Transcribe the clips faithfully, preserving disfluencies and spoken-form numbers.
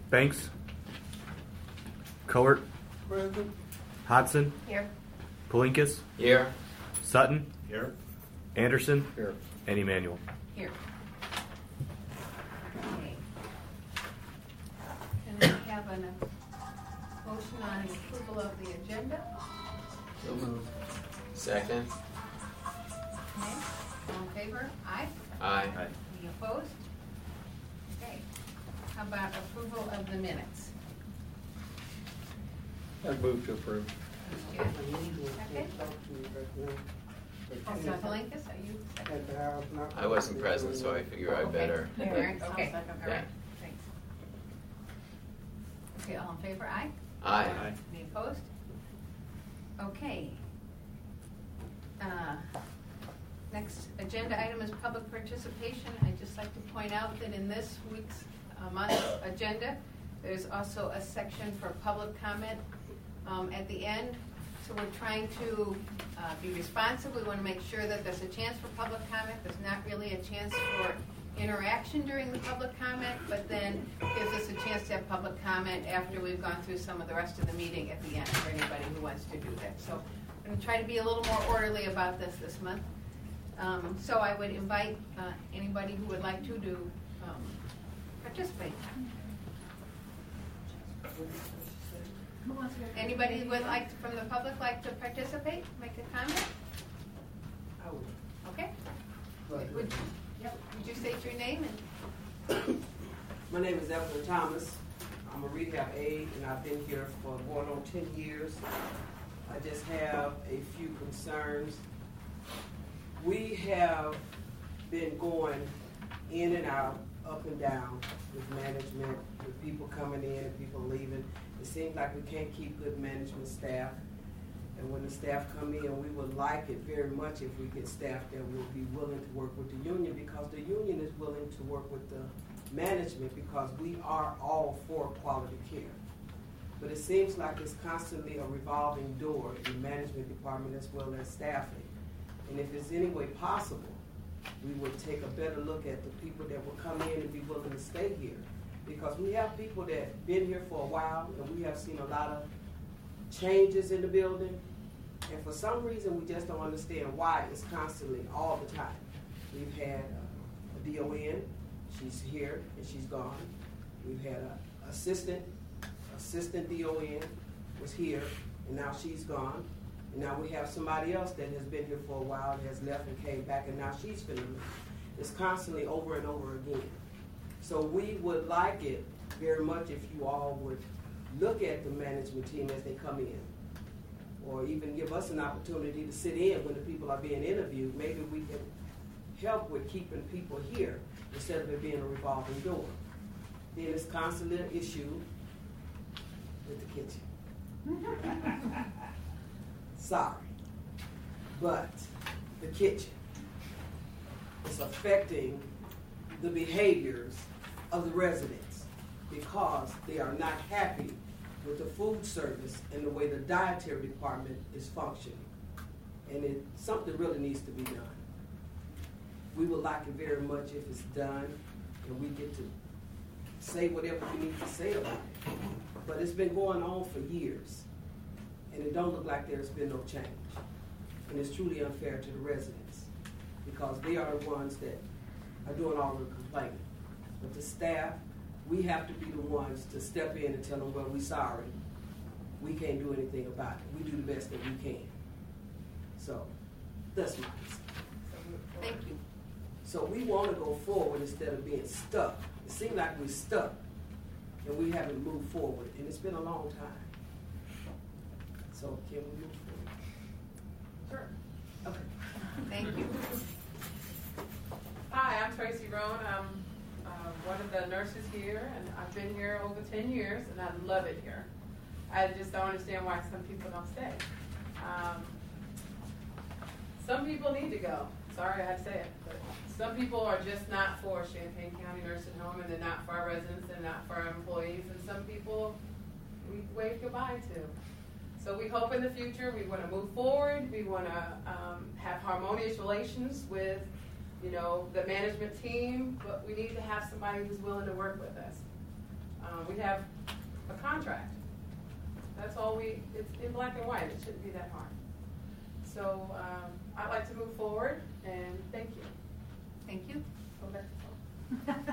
Banks. Coert. Present. Hodson. Here. Palinkas. Here. Sutton. Here. Anderson. Here. And Emmanuel. Here. Okay. And then we have a motion on approval of the agenda. So moved. Second. Okay. All in favor? Aye. Aye. Aye. Any opposed? Okay. How about approval of the minutes? I move to approve. Okay. Second? Oh, Mister Palinkas, are you second? I wasn't present, so I figure I better. Okay. Karen, okay, all Yeah. right, thanks. Okay, all in favor, aye? Aye. Any opposed? Okay. Uh, Next agenda item is public participation. I'd just like to point out that in this week's uh, month's agenda, there's also a section for public comment um, at the end. So we're trying to uh, be responsive. We want to make sure that there's a chance for public comment. There's not really a chance for interaction during the public comment, but then gives us a chance to have public comment after we've gone through some of the rest of the meeting at the end for anybody who wants to do that. So I'm going to try to be a little more orderly about this this month. Um, so I would invite uh, anybody who would like to do um, participate. Anybody who would like to, from the public like to participate, make a comment? I would. Okay. But, Would, yep. Would you state your name? And my name is Evelyn Thomas. I'm a rehab aide, and I've been here for going on ten years. I just have a few concerns. We have been going in and out, up and down with management, with people coming in and people leaving. It seems like we can't keep good management staff. And when the staff come in, we would like it very much if we get staff that will be willing to work with the union, because the union is willing to work with the management, because we are all for quality care. But it seems like it's constantly a revolving door in the management department as well as staffing. And if it's any way possible, we would take a better look at the people that will come in and be willing to stay here. Because we have people that have been here for a while, and we have seen a lot of changes in the building. And for some reason, we just don't understand why it's constantly all the time. We've had uh, a D O N, she's here and she's gone. We've had an assistant, assistant D O N was here, and now she's gone. And now we have somebody else that has been here for a while and has left and came back, and now she's finna leave. It's constantly over and over again. So we would like it very much if you all would look at the management team as they come in, or even give us an opportunity to sit in when the people are being interviewed. Maybe we can help with keeping people here instead of it being a revolving door. Then it's constantly an issue with the kitchen. Sorry, but the kitchen is affecting the behaviors of the residents because they are not happy with the food service and the way the dietary department is functioning. And it, something really needs to be done. We would like it very much if it's done and we get to say whatever we need to say about it. But it's been going on for years, and it don't look like there's been no change. And it's truly unfair to the residents because they are the ones that are doing all the complaining. But the staff, we have to be the ones to step in and tell them, well, we're sorry. We can't do anything about it. We do the best that we can. So that's my answer. thank you. So we want to go forward instead of being stuck. It seems like we're stuck and we haven't moved forward, and it's been a long time. So can we move forward? Sure. Okay. Thank you. Hi, I'm Tracy Roan. I'm uh, one of the nurses here, and I've been here over ten years, and I love it here. I just don't understand why some people don't stay. Um, some people need to go. Sorry I had to say it, but some people are just not for Champaign County Nursing Home, and they're not for our residents, and not for our employees, and some people we wave goodbye to. So we hope in the future we want to move forward. We want to um, have harmonious relations with, you know, the management team, but we need to have somebody who's willing to work with us. Uh, we have a contract. That's all we, it's in black and white, it shouldn't be that hard. So, um, I'd like to move forward, and thank you. Thank you. Go back to phone.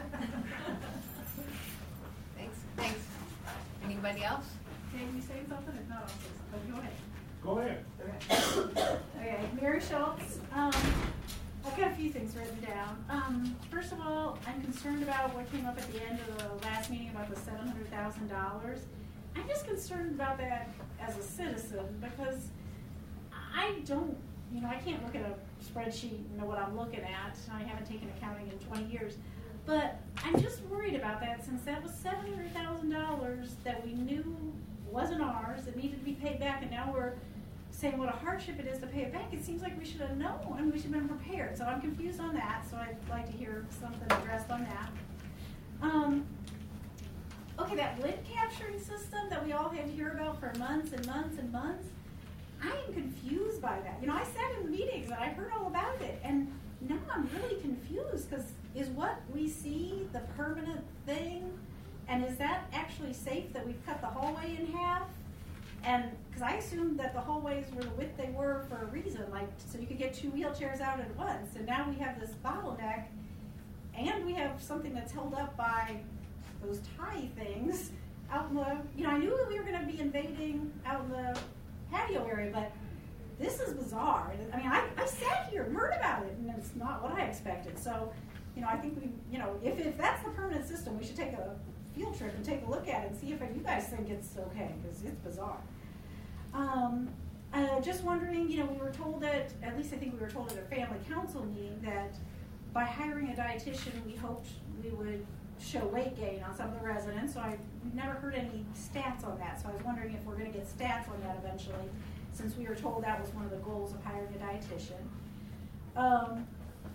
Thanks, thanks. Anybody else? Can you say something? If not, I'll say something. Go Go ahead. ahead. Okay, Mary Schultz. Um, I've got a few things written down. Um, first of all, I'm concerned about what came up at the end of the last meeting about the seven hundred thousand dollars. I'm just concerned about that as a citizen because I don't, you know, I can't look at a spreadsheet and know what I'm looking at. I haven't taken accounting in twenty years. But I'm just worried about that since that was seven hundred thousand dollars that we knew wasn't ours, that needed to be paid back, and now we're saying what a hardship it is to pay it back. It seems like we should have known and we should have been prepared. So I'm confused on that, so I'd like to hear something addressed on that. Um, okay, that lid capturing system that we all had to hear about for months and months and months, I am confused by that. You know, I sat in meetings and I heard all about it, and now I'm really confused because is what we see the permanent thing, and is that actually safe that we've cut the hallway in half? And because I assumed that the hallways were the width they were for a reason, like so you could get two wheelchairs out at once, and now we have this bottleneck, and we have something that's held up by those tie things out in the, you know, I knew that we were going to be invading out in the patio area, but this is bizarre. I mean, I, I sat here and heard about it, and it's not what I expected. So, you know, I think we, you know, if, if that's the permanent system, we should take a field trip and take a look at it and see if you guys think it's okay, because it's bizarre. Um, uh, just wondering, you know, we were told at, at least I think we were told at a family council meeting that by hiring a dietitian, we hoped we would show weight gain on some of the residents. So I never heard any stats on that. So I was wondering if we're going to get stats on that eventually, since we were told that was one of the goals of hiring a dietitian. Um,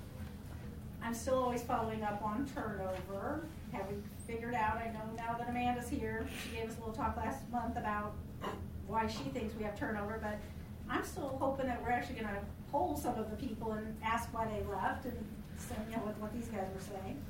I'm still always following up on turnover. Have we figured out, I know now that Amanda's here, she gave us a little talk last month about why she thinks we have turnover, but I'm still hoping that we're actually going to poll some of the people and ask why they left and so, you know, what, what these guys were saying.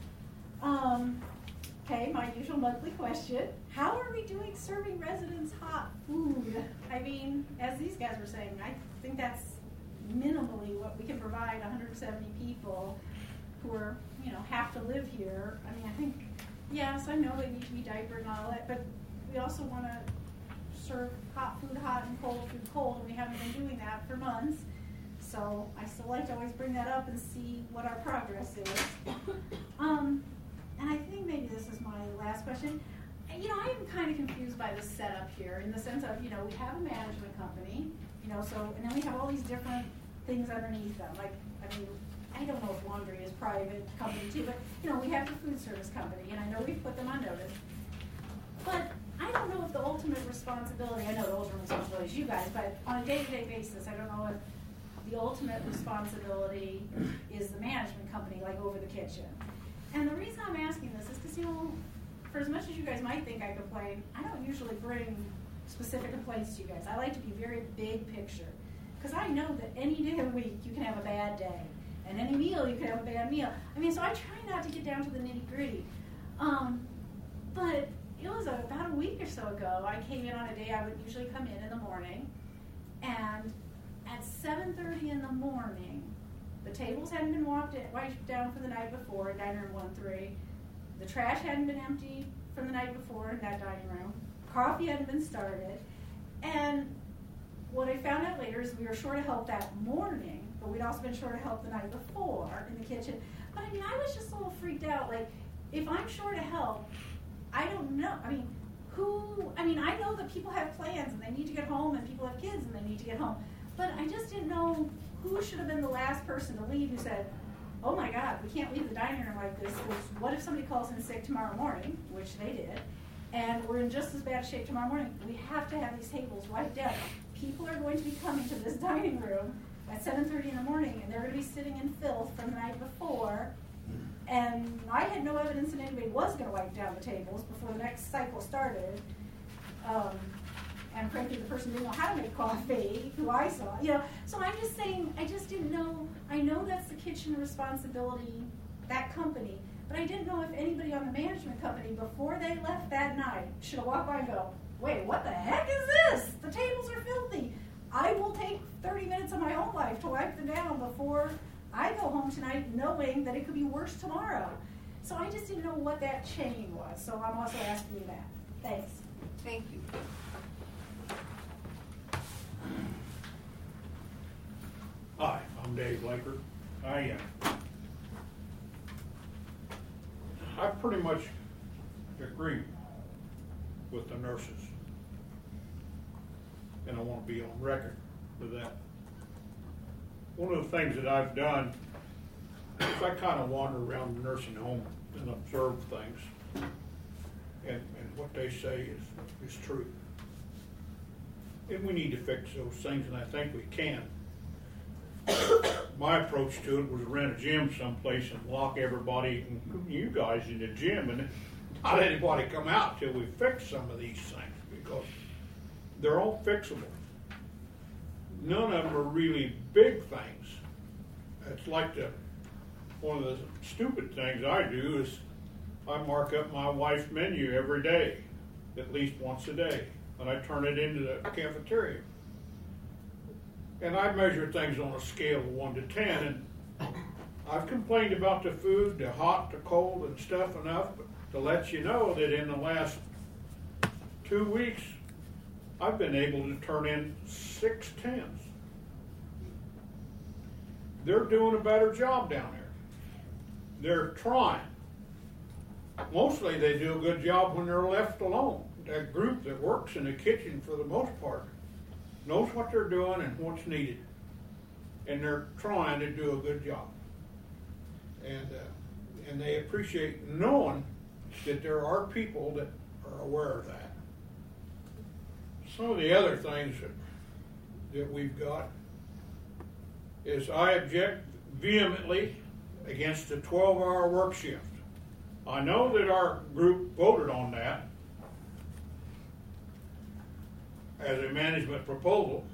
Um, okay, my usual monthly question. How are we doing serving residents hot food? I mean, as these guys were saying, I think that's minimally what we can provide one hundred seventy people who are, you know, have to live here. I mean, I think, yes, I know they need to be diapered and all that, but we also want to serve hot food hot and cold food cold, and we haven't been doing that for months. So I still like to always bring that up and see what our progress is. Um, and I think maybe this is my last question. You know, I am kind of confused by the setup here in the sense of, you know, we have a management company, you know, so, and then we have all these different things underneath them. Like, I mean, I don't know if laundry is private company too, but, you know, we have the food service company, and I know we've put them on notice. But I don't know if the ultimate responsibility, I know the ultimate responsibility is you guys, but on a day-to-day basis, I don't know if the ultimate responsibility is the management company, like over the kitchen. And the reason I'm asking this is because, you know, for as much as you guys might think I complain, I don't usually bring specific complaints to you guys. I like to be very big picture. Because I know that any day of the week you can have a bad day. And any meal you can have a bad meal. I mean, so I try not to get down to the nitty gritty. Um, but it was a, about a week or so ago, I came in on a day I would usually come in in the morning. And at seven thirty in the morning, the tables hadn't been wiped, wiped down for the night before in dining room one three. The trash hadn't been emptied from the night before in that dining room. Coffee hadn't been started. And what I found out later is we were short of help that morning, but we'd also been short of help the night before in the kitchen. But I mean, I was just a little freaked out. Like, if I'm short of help, I don't know. I mean, who, I mean, I know that people have plans and they need to get home, and people have kids and they need to get home. But I just didn't know who should have been the last person to leave who said, oh my God, we can't leave the dining room like this. What if somebody calls in sick tomorrow morning, which they did, and we're in just as bad shape tomorrow morning? We have to have these tables wiped out. People are going to be coming to this dining room at seven thirty in the morning, and they're going to be sitting in filth from the night before. And I had no evidence that anybody was going to wipe down the tables before the next cycle started. Um, and frankly, the person didn't know how to make coffee, who I saw, you know. So I'm just saying, I just didn't know. I know that's the kitchen responsibility, that company, But I didn't know if anybody on the management company, before they left that night, should have walked by and go, wait, what the heck is this? The tables are filthy. I will take thirty minutes of my own life to wipe them down before I go home tonight knowing that it could be worse tomorrow. So I just didn't know what that chain was. So I'm also asking you that. Thanks. Thank you. Hi, I'm Dave Laker. I, uh, I pretty much agree with the nurses. And I want to be on record with that. One of the things that I've done is I kind of wander around the nursing home and observe things. And, and what they say is, is true. And we need to fix those things, and I think we can. My approach to it was rent a gym someplace and lock everybody, including you guys, in the gym, and not let anybody come out till we fix some of these things, because they're all fixable. None of them are really big things. It's like the one of the stupid things I do is I mark up my wife's menu every day, at least once a day, and I turn it into the cafeteria. And I measure things on a scale of one to ten, and I've complained about the food, the hot, the cold, and stuff enough to let you know that in the last two weeks, I've been able to turn in six tens. They're doing a better job down there. They're trying. Mostly they do a good job when they're left alone. That group that works in the kitchen for the most part knows what they're doing and what's needed. And they're trying to do a good job. And, uh, and they appreciate knowing that there are people that are aware of that. Some of the other things that, that we've got is I object vehemently against the twelve-hour work shift. I know that our group voted on that as a management proposal,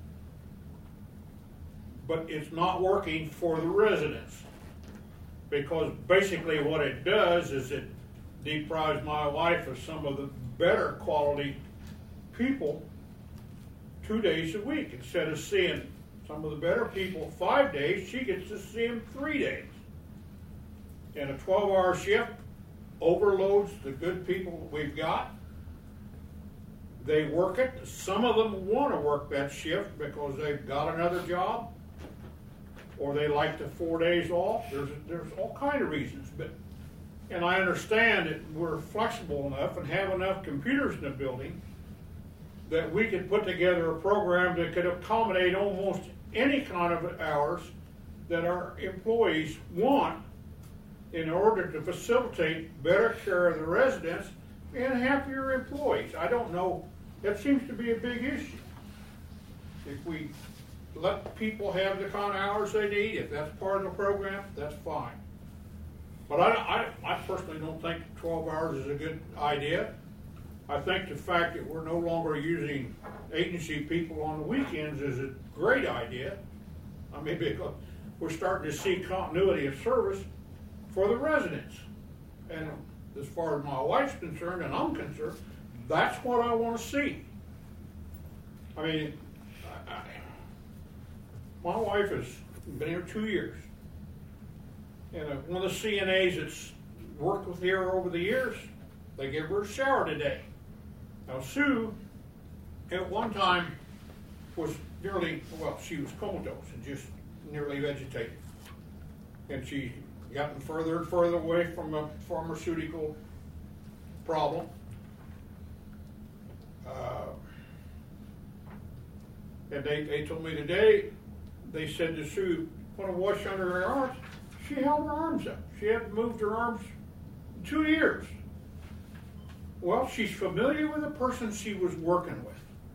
but it's not working for the residents, because basically what it does is it deprives my wife of some of the better quality people two days a week. Instead of seeing some of the better people five days, she gets to see them three days. And a twelve-hour shift overloads the good people we've got. They work it. Some of them want to work that shift because they've got another job, or they like the four days off. There's there's all kind of reasons, but and I understand that we're flexible enough and have enough computers in the building that we could put together a program that could accommodate almost any kind of hours that our employees want in order to facilitate better care of the residents and happier employees. I don't know, that seems to be a big issue. If we let people have the kind of hours they need, if that's part of the program, that's fine. But I, I, I personally don't think twelve hours is a good idea. I think the fact that we're no longer using agency people on the weekends is a great idea. I mean, because we're starting to see continuity of service for the residents. And as far as my wife's concerned, and I'm concerned, that's what I want to see. I mean, I, I, my wife has been here two years. And uh, one of the C N As that's worked with her over the years, they give her a shower today. Now, Sue, at one time, was nearly, well, she was comatose and just nearly vegetated. And she gotten further and further away from a pharmaceutical problem. Uh, and they, they told me today, they said to Sue, want to wash under her arms? She held her arms up. She hadn't moved her arms in two years. Well, she's familiar with the person she was working with.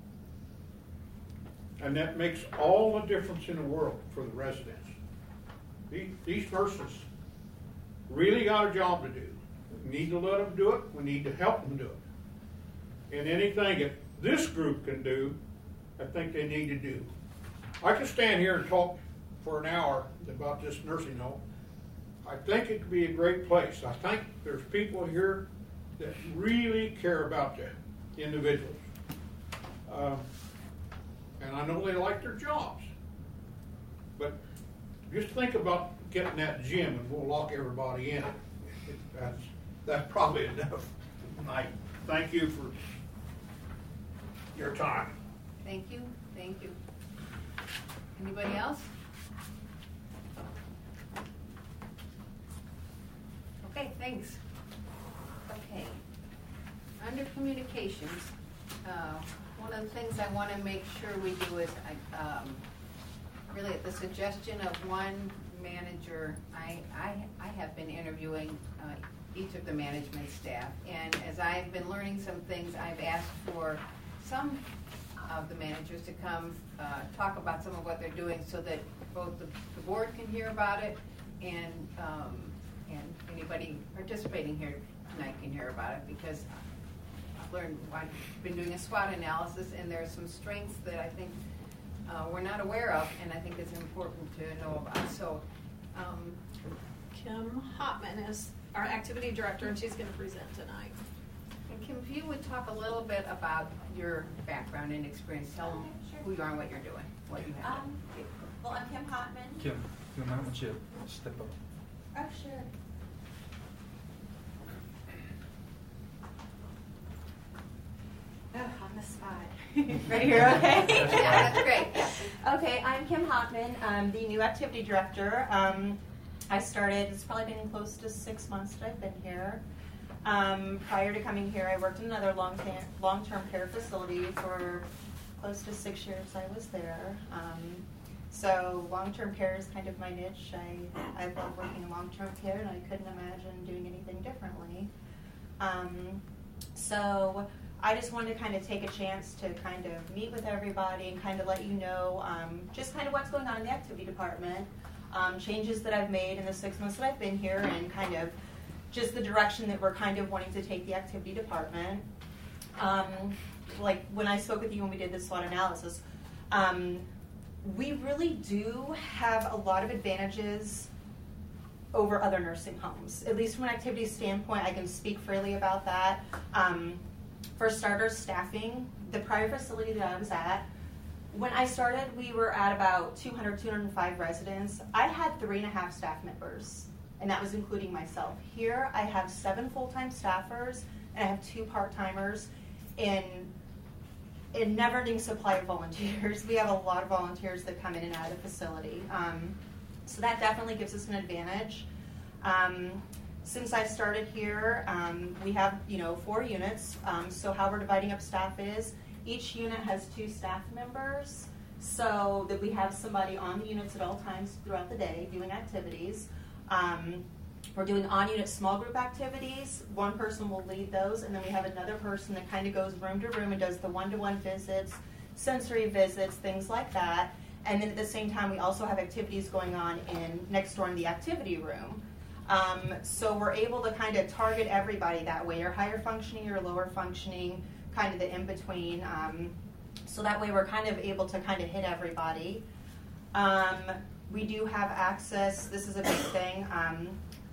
And that makes all the difference in the world for the residents. These, these nurses really got a job to do. We need to let them do it. We need to help them do it. And anything that this group can do, I think they need to do. I could stand here and talk for an hour about this nursing home. I think it could be a great place. I think there's people here that really care about the individuals. Um, and I know they like their jobs. But just think about getting that gym and we'll lock everybody in it. That's, that's probably enough tonight. Thank you for your time. Thank you, thank you. Anybody else? Okay, thanks. Okay. Under communications, uh, one of the things I want to make sure we do is, I, um, really at the suggestion of one manager, I, I, I have been interviewing uh, each of the management staff, and as I've been learning some things, I've asked for some of the managers to come uh, talk about some of what they're doing so that both the, the board can hear about it and um, and anybody participating here tonight can hear about it, because I've learned, I've been doing a SWOT analysis and there are some strengths that I think uh, we're not aware of, and I think it's important to know about. So um, Kim Hotman is our activity director, and she's going to present tonight. and Kim, if you would talk a little bit about your background and experience, tell them Sure. who you are and what you're doing, what you have done. Um, well, I'm Kim Hotman. Kim, Kim, I want you to step up. Oh, sure. Oh, on the spot. Right here, okay? Yeah, that's great. Okay, I'm Kim Hotman. I'm the new activity director. Um, I started, it's probably been close to six months that I've been here. Um, prior to coming here, I worked in another long ta- long-term care facility for close to six years I was there. Um, so long-term care is kind of my niche. I, I love working in long-term care, and I couldn't imagine doing anything differently. Um, so I just wanted to kind of take a chance to kind of meet with everybody and kind of let you know um, just kind of what's going on in the activity department, um, changes that I've made in the six months that I've been here, and kind of just the direction that we're kind of wanting to take the activity department. Um, like when I spoke with you when we did this SWOT analysis, um, we really do have a lot of advantages over other nursing homes. At least from an activity standpoint, I can speak freely about that. Um, for starters, staffing. The prior facility that I was at, when I started, we were at about two hundred, two hundred five residents. I had three and a half staff members, and that was including myself. Here, I have seven full-time staffers, and I have two part-timers, and a never-ending supply of volunteers. We have a lot of volunteers that come in and out of the facility. Um, so that definitely gives us an advantage. Um, since I started here, um, we have, you know, four units. Um, so how we're dividing up staff is, each unit has two staff members, so that we have somebody on the units at all times throughout the day doing activities. Um, we're doing on-unit small group activities. One person will lead those, and then we have another person that kind of goes room to room and does the one-to-one visits, sensory visits, things like that. And then at the same time, we also have activities going on in next door in the activity room. Um, so we're able to kind of target everybody that way, your higher functioning, your lower functioning, kind of the in-between. Um, so that way we're kind of able to kind of hit everybody. Um, we do have access, this is a big thing. Um,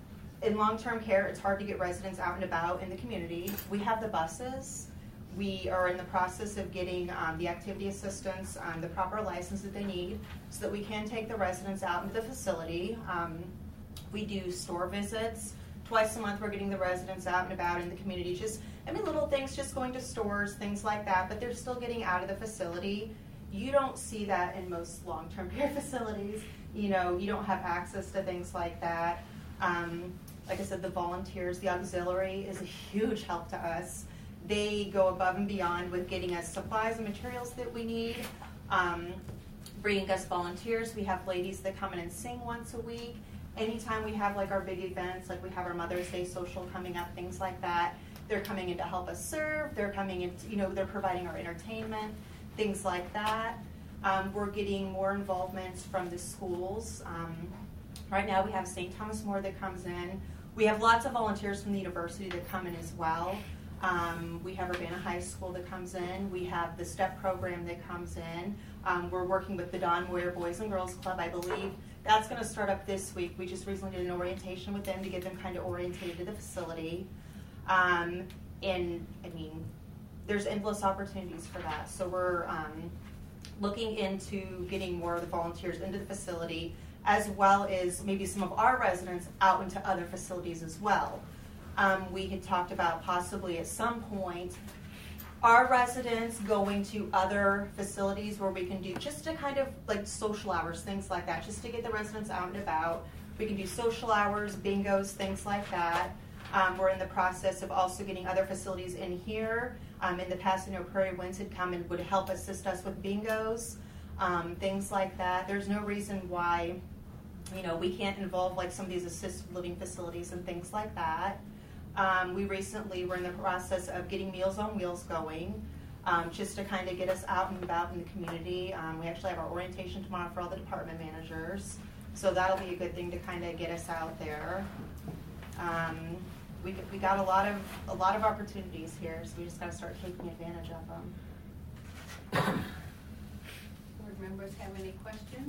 in long-term care, it's hard to get residents out and about in the community. We have the buses. We are in the process of getting um, the activity assistants um, the proper license that they need so that we can take the residents out into the facility. Um, we do store visits. Twice a month we're getting the residents out and about in the community. Just, I mean, little things, just going to stores, things like that, but they're still getting out of the facility. You don't see that in most long-term care facilities. You know, you don't have access to things like that. Um, like I said, the volunteers, the auxiliary is a huge help to us. They go above and beyond with getting us supplies and materials that we need, um, bringing us volunteers. We have ladies that come in and sing once a week. Anytime we have like our big events, like we have our Mother's Day social coming up, things like that, they're coming in to help us serve. They're coming in, to, you know, they're providing our entertainment, things like that. Um, we're getting more involvements from the schools. Um, right now we have Saint Thomas More that comes in. We have lots of volunteers from the university that come in as well. Um, we have Urbana High School that comes in. We have the STEP program that comes in. Um, we're working with the Don Moyer Boys and Girls Club. I believe that's going to start up this week. We just recently did an orientation with them to get them kind of orientated to the facility. Um, and, I mean, there's endless opportunities for that. So we're um, looking into getting more of the volunteers into the facility, as well as maybe some of our residents out into other facilities as well. Um, we had talked about possibly at some point our residents going to other facilities where we can do just to kind of like social hours, things like that, just to get the residents out and about. We can do social hours, bingos, things like that. Um, we're in the process of also getting other facilities in here. Um, in the past, you know, Prairie Winds had come and would help assist us with bingos, um, things like that. There's no reason why, you know, we can't involve like some of these assisted living facilities and things like that. Um, we recently were in the process of getting Meals on Wheels going, um, just to kind of get us out and about in the community. Um, we actually have our orientation tomorrow for all the department managers, so that'll be a good thing to kind of get us out there. Um, we we got a lot of a lot of opportunities here, so we just got to start taking advantage of them. Board members have any questions?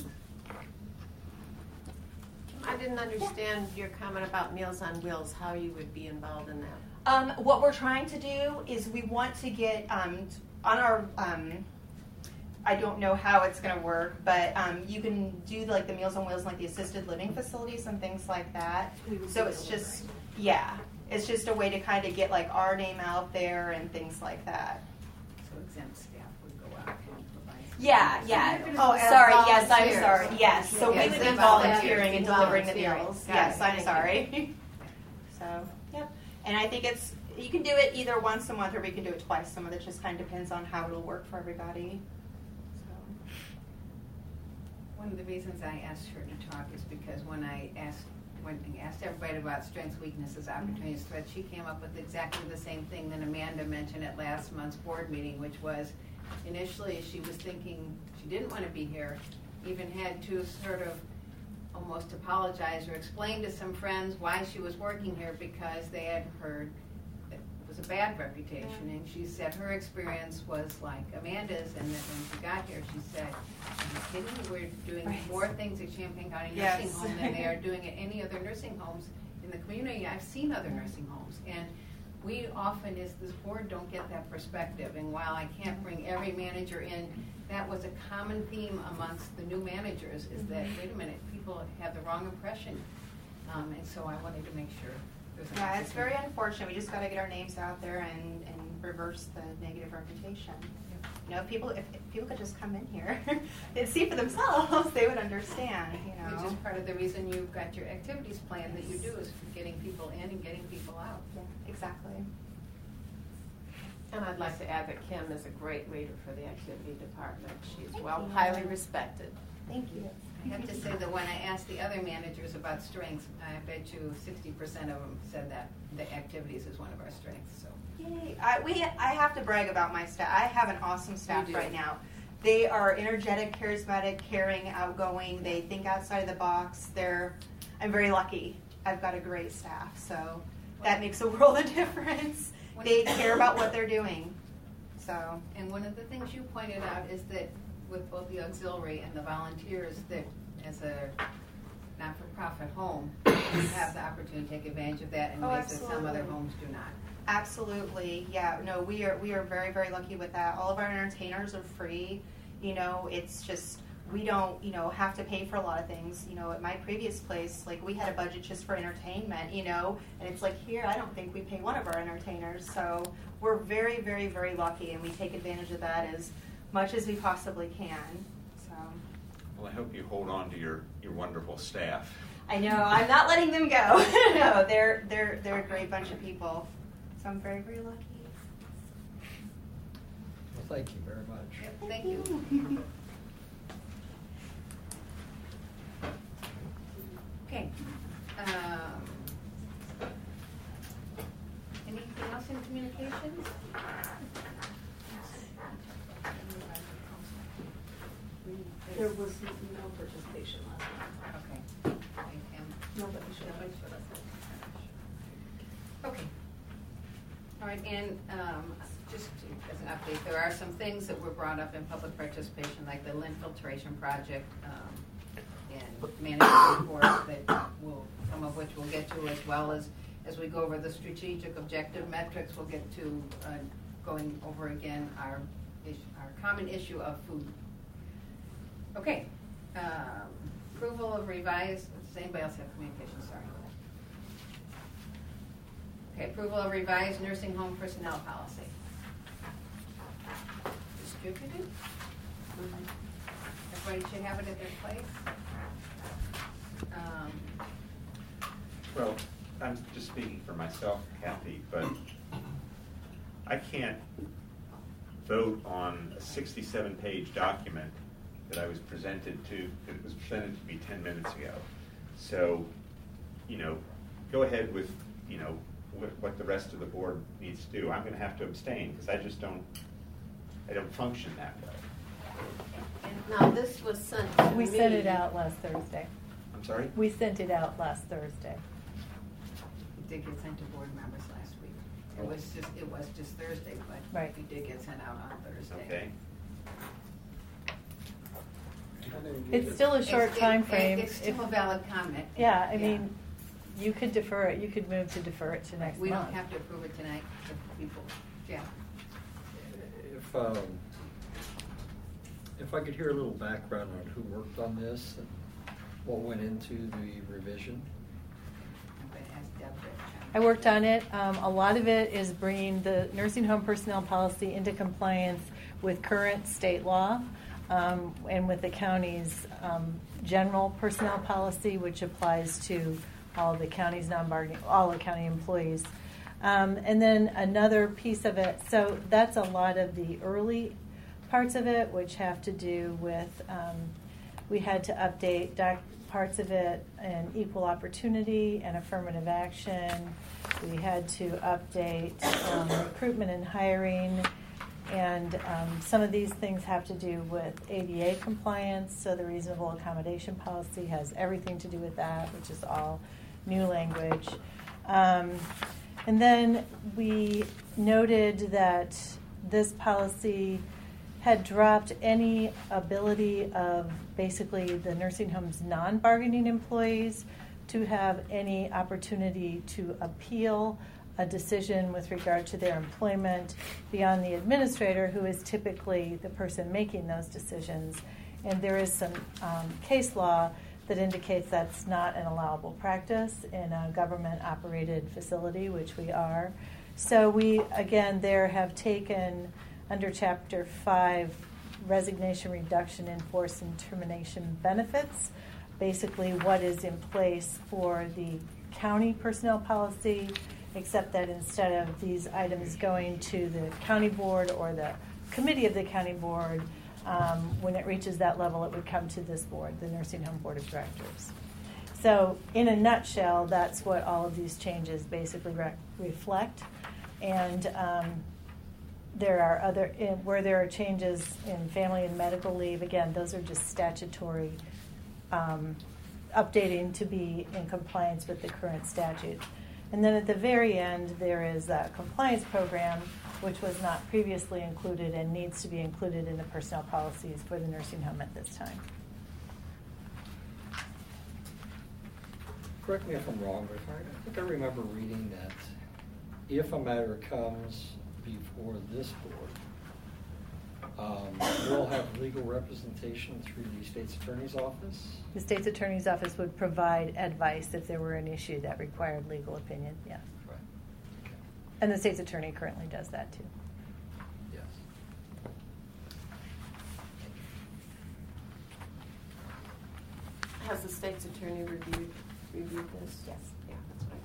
I didn't understand your comment about Meals on Wheels, how you would be involved in that. Um, what we're trying to do is we want to get um, on our, um, I don't know how it's going to work, but um, you can do like the Meals on Wheels, like the assisted living facilities and things like that. So it's just, yeah, it's just a way to kind of get like our name out there and things like that. So exempt staff would go out and provide. Yeah, yeah. Oh, Oh, as sorry. Yes, I'm volunteers. sorry. Yes. So Yeah, we would be exempt volunteering and volunteers. delivering the Volunteering. meals. Got Yes, it. I'm Thank sorry. So, yep. And I think it's, you can do it either once a month or we can do it twice a month. It just kind of depends on how it'll work for everybody. So. One of the reasons I asked her to talk is because when I asked when I asked everybody about strengths, weaknesses, opportunities, threats, she came up with exactly the same thing that Amanda mentioned at last month's board meeting, which was initially she was thinking she didn't want to be here, even had to sort of almost apologize or explain to some friends why she was working here because they had heard it was a bad reputation. And she said her experience was like Amanda's, and that when she got here, she said, "Are you kidding me? We're doing Right. more things at Champaign County Yes. Nursing Home than they are doing at any other nursing homes in the community. I've seen other nursing homes, and we often, as this board, don't get that perspective. And while I can't bring every manager in, that was a common theme amongst the new managers, is that, wait a minute, people have the wrong impression. Um, and so I wanted to make sure there's an Yeah, it's very opportunity. unfortunate. We just got to get our names out there and, and reverse the negative reputation. You know, if people, if, if people could just come in here and see for themselves, they would understand, you know. Which is part of the reason you've got your activities plan that you do, is for getting people in and getting people out. Yeah, exactly. And I'd like to add that Kim is a great leader for the activity department. She's Thank well, you. highly respected. Thank you. I have to say that when I asked the other managers about strengths, I bet you sixty percent of them said that the activities is one of our strengths, so. Yay. I, we, I have to brag about my staff. I have an awesome staff You do. right now. They are energetic, charismatic, caring, outgoing. They think outside of the box. They're, I'm very lucky. I've got a great staff, so that makes a world of difference. They care about what they're doing. So. And one of the things you pointed out is that with both the auxiliary and the volunteers, that as a not-for-profit home, you have the opportunity to take advantage of that in Oh, ways that some other absolutely. homes do not. Absolutely, yeah. No, we are we are very very lucky with that. All of our entertainers are free. You know, it's just we don't you know have to pay for a lot of things. You know, at my previous place, like we had a budget just for entertainment. You know, and it's like here, I don't think we pay one of our entertainers. So we're very very very lucky, and we take advantage of that as much as we possibly can. So Well, I hope you hold on to your, your wonderful staff. I know I'm not letting them go. No, they're they're they're a great bunch of people. So I'm very very lucky. Well, thank you very much. Yep, thank you. Okay. Um, anything else in communications? There was no participation last night. Okay. I am- Nobody showed up. Okay. All right, and um, just as an update, there are some things that were brought up in public participation, like the Lynn filtration project. Um, and management report that will, some of which we'll get to, as well as, as we go over the strategic objective metrics, we'll get to uh, going over again our, issue, our common issue of food. Okay, um, approval of revised, does anybody else have communication, sorry. Okay, approval of revised nursing home personnel policy. Distributed. Everybody should have it at their place. Um, Well, I'm just speaking for myself, Kathy, but I can't vote on a sixty-seven page document that I was presented to, that was presented to me ten minutes ago. So, you know, go ahead with, you know, what, what the rest of the board needs to do. I'm gonna have to abstain, because I just don't, I don't function that way. And now this was sent to We me. sent it out last Thursday. I'm sorry? We sent it out last Thursday. It did get sent to board members last week. It was just, it was just Thursday, but Right. it did get sent out on Thursday. Okay. It's still a short It's- it- time frame. It's still a valid comment. Yeah, I mean, you could defer it, you could move to defer it to next We month. don't have to approve it tonight, if people, yeah. If, um, if I could hear a little background on who worked on this and what went into the revision. I'm going to ask Deborah. I worked on it. Um, a lot of it is bringing the nursing home personnel policy into compliance with current state law um, and with the county's um, general personnel policy, which applies to all of the county's non-bargaining, all the county employees. Um, and then another piece of it, so that's a lot of the early parts of it, which have to do with, um, we had to update doc- parts of it in equal opportunity and affirmative action. We had to update um, recruitment and hiring, and um, some of these things have to do with A D A compliance, so the reasonable accommodation policy has everything to do with that, which is all new language. Um, and then we noted that this policy had dropped any ability of basically the nursing home's non-bargaining employees to have any opportunity to appeal a decision with regard to their employment beyond the administrator, who is typically the person making those decisions. And there is some um, case law that indicates that's not an allowable practice in a government-operated facility, which we are. So we, again, there have taken under Chapter five, resignation, reduction in force, and termination benefits, basically what is in place for the county personnel policy, except that instead of these items going to the county board or the committee of the county board, um, when it reaches that level, it would come to this board, the Nursing Home Board of Directors. So in a nutshell, that's what all of these changes basically re- reflect. And um, there are other, in, where there are changes in family and medical leave, again, those are just statutory um, updating to be in compliance with the current statute. And then at the very end, there is a compliance program, which was not previously included and needs to be included in the personnel policies for the nursing home at this time. Correct me if I'm wrong, but I think I remember reading that if a matter comes before this board, um, we'll have legal representation through the state's attorney's office. The state's attorney's office would provide advice if there were an issue that required legal opinion, yes. Right. Okay. And the state's attorney currently does that too. Yes. Has the state's attorney reviewed, reviewed this? Yes. Yeah, that's what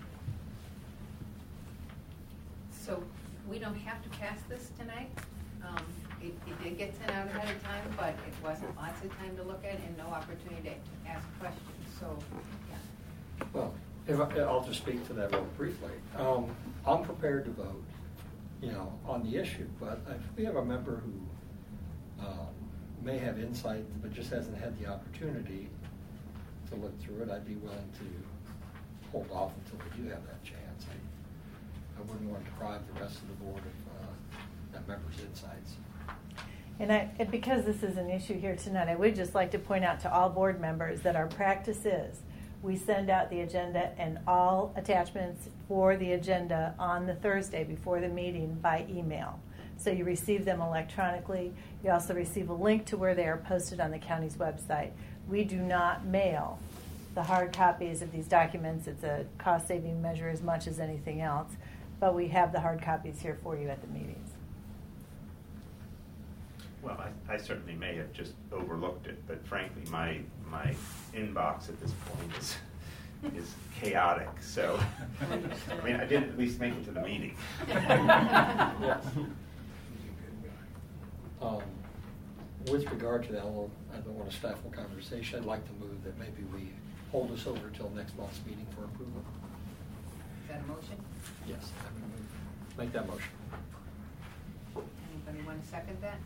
I thought. So we don't have to pass this tonight. Um, it, it did get sent out ahead of time, but it wasn't lots of time to look at and no opportunity to ask questions. So, yeah. Well, if I, I'll just speak to that real briefly. Um, I'm prepared to vote, you know, on the issue, but if we have a member who um, may have insight but just hasn't had the opportunity to look through it, I'd be willing to hold off until we do have that chance. I, I wouldn't want to deprive the rest of the board of uh, that member's insights. And I, and because this is an issue here tonight, I would just like to point out to all board members that our practice is we send out the agenda and all attachments for the agenda on the Thursday before the meeting by email. So you receive them electronically. You also receive a link to where they are posted on the county's website. We do not mail the hard copies of these documents. It's a cost-saving measure as much as anything else. But we have the hard copies here for you at the meetings. Well, I, I certainly may have just overlooked it, but frankly, my my inbox at this point is is chaotic. So, I mean, I did at least make it to the meeting. Yes. Um, with regard to that, I'll- I don't want to stifle conversation. I'd like to move that maybe we hold this over till next month's meeting for approval. Is that a motion? Yes, I would move. Make that motion. Anybody want to second that?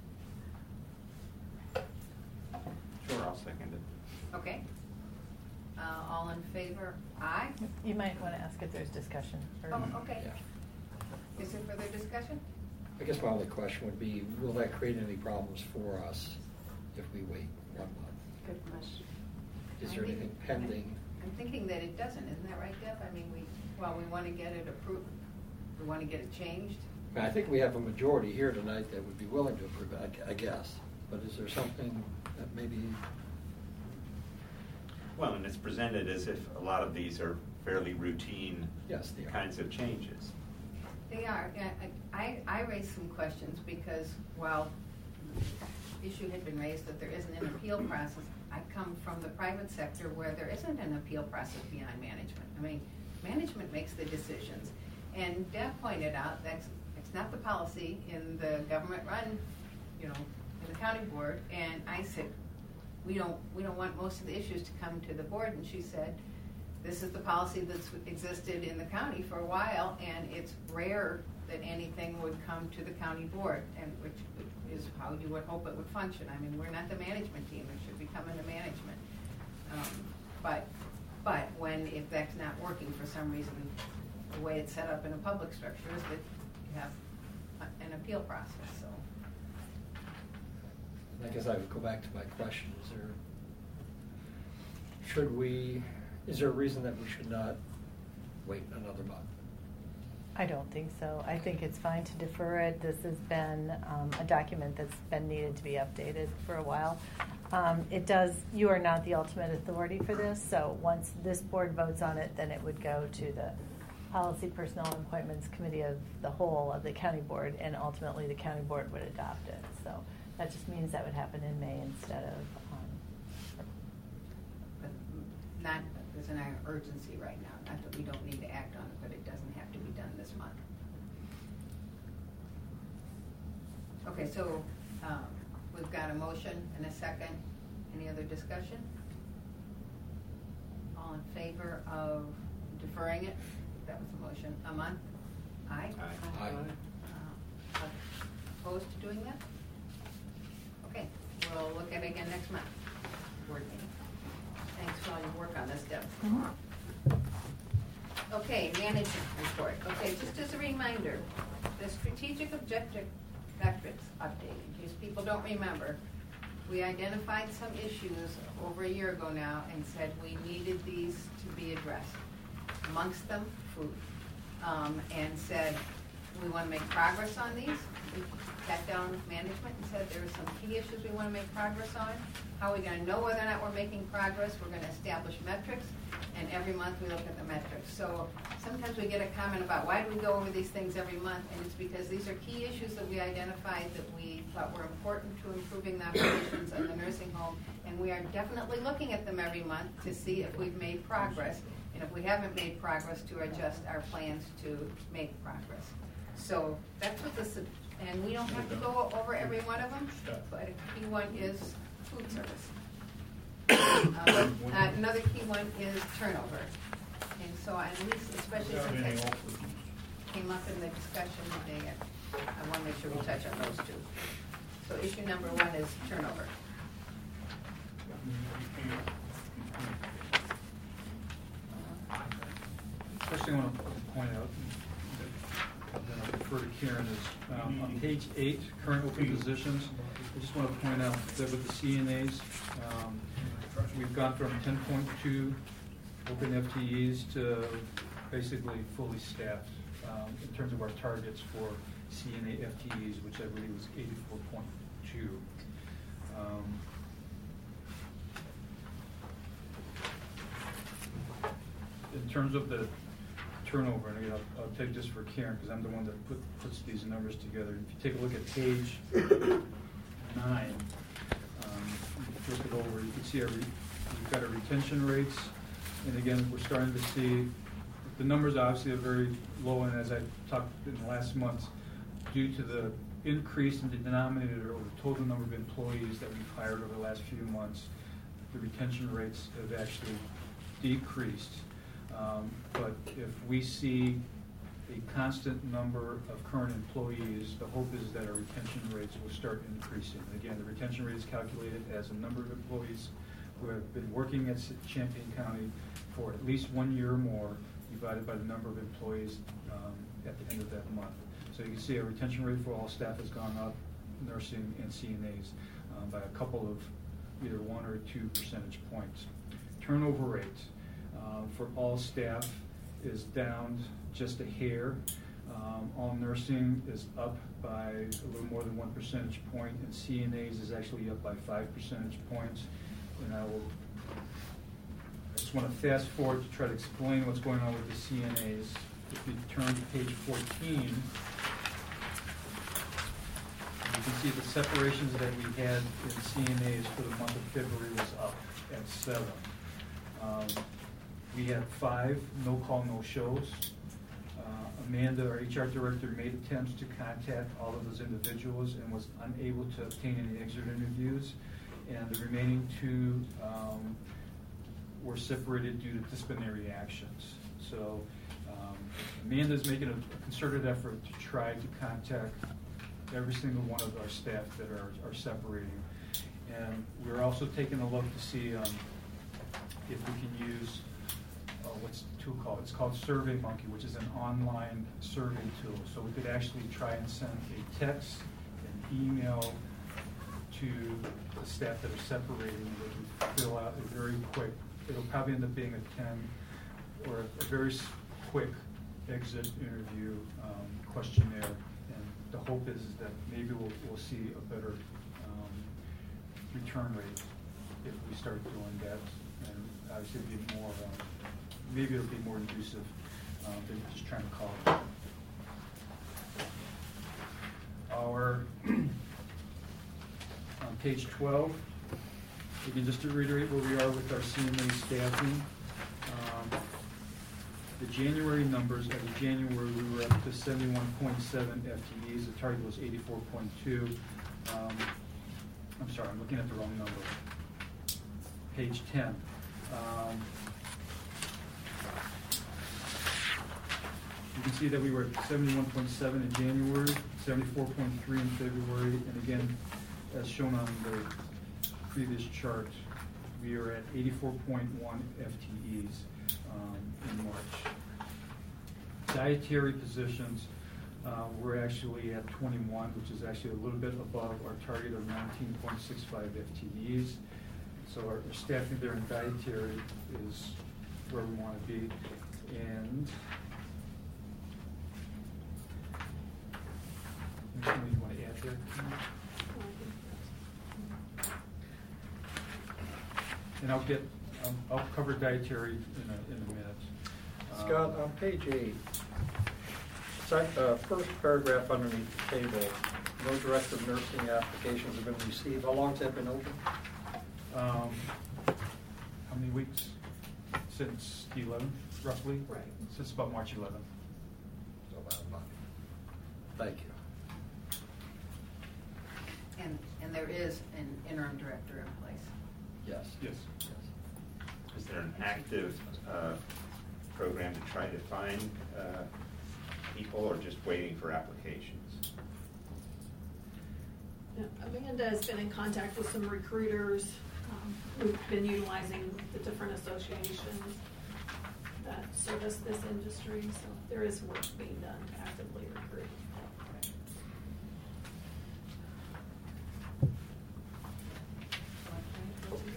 Sure, I'll second it. Okay. Uh, all in favor? Aye? You might want to ask if there's discussion. Or Oh, okay. Yeah. Is there further discussion? I guess my only question would be, will that create any problems for us if we wait one month? Good question. Is there anything pending? I'm thinking that it doesn't, isn't that right, Deb? I mean, we, well, we want to get it approved, we want to get it changed. I mean, I think we have a majority here tonight that would be willing to approve it, I gu- I guess. But is there something that maybe, Well, and it's presented as if a lot of these are fairly routine Yes, they are. kinds of changes. They are. Yeah, I, I raised some questions because while the issue had been raised that there isn't an appeal process, I come from the private sector where there isn't an appeal process beyond management. I mean, management makes the decisions. And Deb pointed out that's, it's not the policy in the government-run, you know, in the county board. And I said, we don't, we don't want most of the issues to come to the board. And she said, this is the policy that's existed in the county for a while, and it's rare that anything would come to the county board, and which is how you would hope it would function. I mean, we're not the management team; it should be coming to management. Um, but, but when if that's not working for some reason, the way it's set up in a public structure is that you have a- an appeal process. So, I guess I would go back to my question, is there, should we, is there a reason that we should not wait another month? I don't think so. I think it's fine to defer it. This has been um, a document that's been needed to be updated for a while. Um, It does, you are not the ultimate authority for this, so once this board votes on it, then it would go to the Policy, Personnel, and Appointments Committee of the whole of the county board, and ultimately the county board would adopt it. So that just means that would happen in May instead of, um, but not there's an urgency right now. Not that we don't need to act on it, but it doesn't have to be done this month. Okay, so um, we've got a motion and a second. Any other discussion? All in favor of deferring it? That was the motion. A month? Aye? Aye. Aye. Uh, Opposed to doing that? Okay, we'll look at it again next month. Board meeting. Thanks for all your work on this, Deb. Okay, management report. Okay, just as a reminder, the strategic objective metrics update, in case people don't remember, we identified some issues over a year ago now and said we needed these to be addressed. Amongst them, food. Um, and said we want to make progress on these. We sat down with management and said there are some key issues we want to make progress on. How are we going to know whether or not we're making progress? We're going to establish metrics, and every month we look at the metrics. So sometimes we get a comment about why do we go over these things every month, and it's because these are key issues that we identified that we thought were important to improving the operations of the nursing home, and we are definitely looking at them every month to see if we've made progress, and if we haven't made progress, to adjust our plans to make progress. So that's what this is, and we don't have to go over every one of them, but a key one is food service. Uh, uh, another key one is turnover. And so at least, especially since it came up in the discussion today, I want to make sure we touch on those two. So issue number one is turnover. First thing I want to point out that, that defer to Karen is, um, on page eight, current open positions, I just want to point out that with the C N As, um, we've gone from ten point two open F T Es to basically fully staffed, um, in terms of our targets for C N A F T Es, which I believe was eighty-four point two. Um, in terms of the turnover, and again, I'll, I'll take this for Karen because I'm the one that put, puts these numbers together. If you take a look at page nine, um, you look it over, you can see our re, we've got our retention rates, and again, we're starting to see the numbers obviously are very low, and as I talked in the last months, due to the increase in the denominator or the total number of employees that we've hired over the last few months, the retention rates have actually decreased. Um, but if we see a constant number of current employees, the hope is that our retention rates will start increasing. Again, the retention rate is calculated as a number of employees who have been working at Champaign County for at least one year or more, divided by the number of employees um, at the end of that month. So you can see our retention rate for all staff has gone up, nursing and C N As, um, by a couple of either one or two percentage points. Turnover rate uh, for all staff is down just a hair. Um, all nursing is up by a little more than one percentage point, and C N As is actually up by five percentage points. And I will I just want to fast forward to try to explain what's going on with the C N As. If you turn to page fourteen, you can see the separations that we had in C N As for the month of February was up at seven. Um, we had five no-call, no-shows. Uh, Amanda, our H R director, made attempts to contact all of those individuals and was unable to obtain any exit interviews. And the remaining two um, were separated due to disciplinary actions. So um, Amanda's making a, a concerted effort to try to contact every single one of our staff that are, are separating. And we're also taking a look to see um, if we can use uh, what's the tool called? It's called SurveyMonkey, which is an online survey tool. So we could actually try and send a text, an email to the staff that are separating. They can fill out a very quick, it'll probably end up being a ten or a, a very quick exit interview um, questionnaire. And the hope is, is that maybe we'll, we'll see a better um, return rate if we start doing that. And obviously it'll be more, uh, maybe it'll be more intrusive uh, than just trying to call it. Our on page twelve, again, just to reiterate where we are with our C N A staffing. Um, the January numbers, as of January, we were up to seventy-one point seven F T Es. The target was eighty-four point two. Um, I'm sorry, I'm looking at the wrong number. Page ten. Um, you can see that we were at seventy-one point seven in January, seventy-four point three in February, and again, as shown on the previous chart, we are at eighty-four point one F T Es um, in March. Dietary positions, uh, we're actually at twenty-one, which is actually a little bit above our target of nineteen point six five F T Es. So our staffing there in dietary is where we want to be. And anything you want to add there? And I'll get, um, I'll cover dietary in a, in a minute. Scott, Um, on page eight, sec- uh, first paragraph underneath the table, no director of nursing applications have been received. How long has that been open? Um, how many weeks? Since the eleventh, roughly? Right. Since about March eleventh. So about a month. Thank you. And, and there is an interim director in place. Yes. Yes. Yes. Is there an active uh, program to try to find uh, people, or just waiting for applications? Yeah, Amanda has been in contact with some recruiters. Um, we've been utilizing the different associations that service this industry, so there is work being done to actively recruit.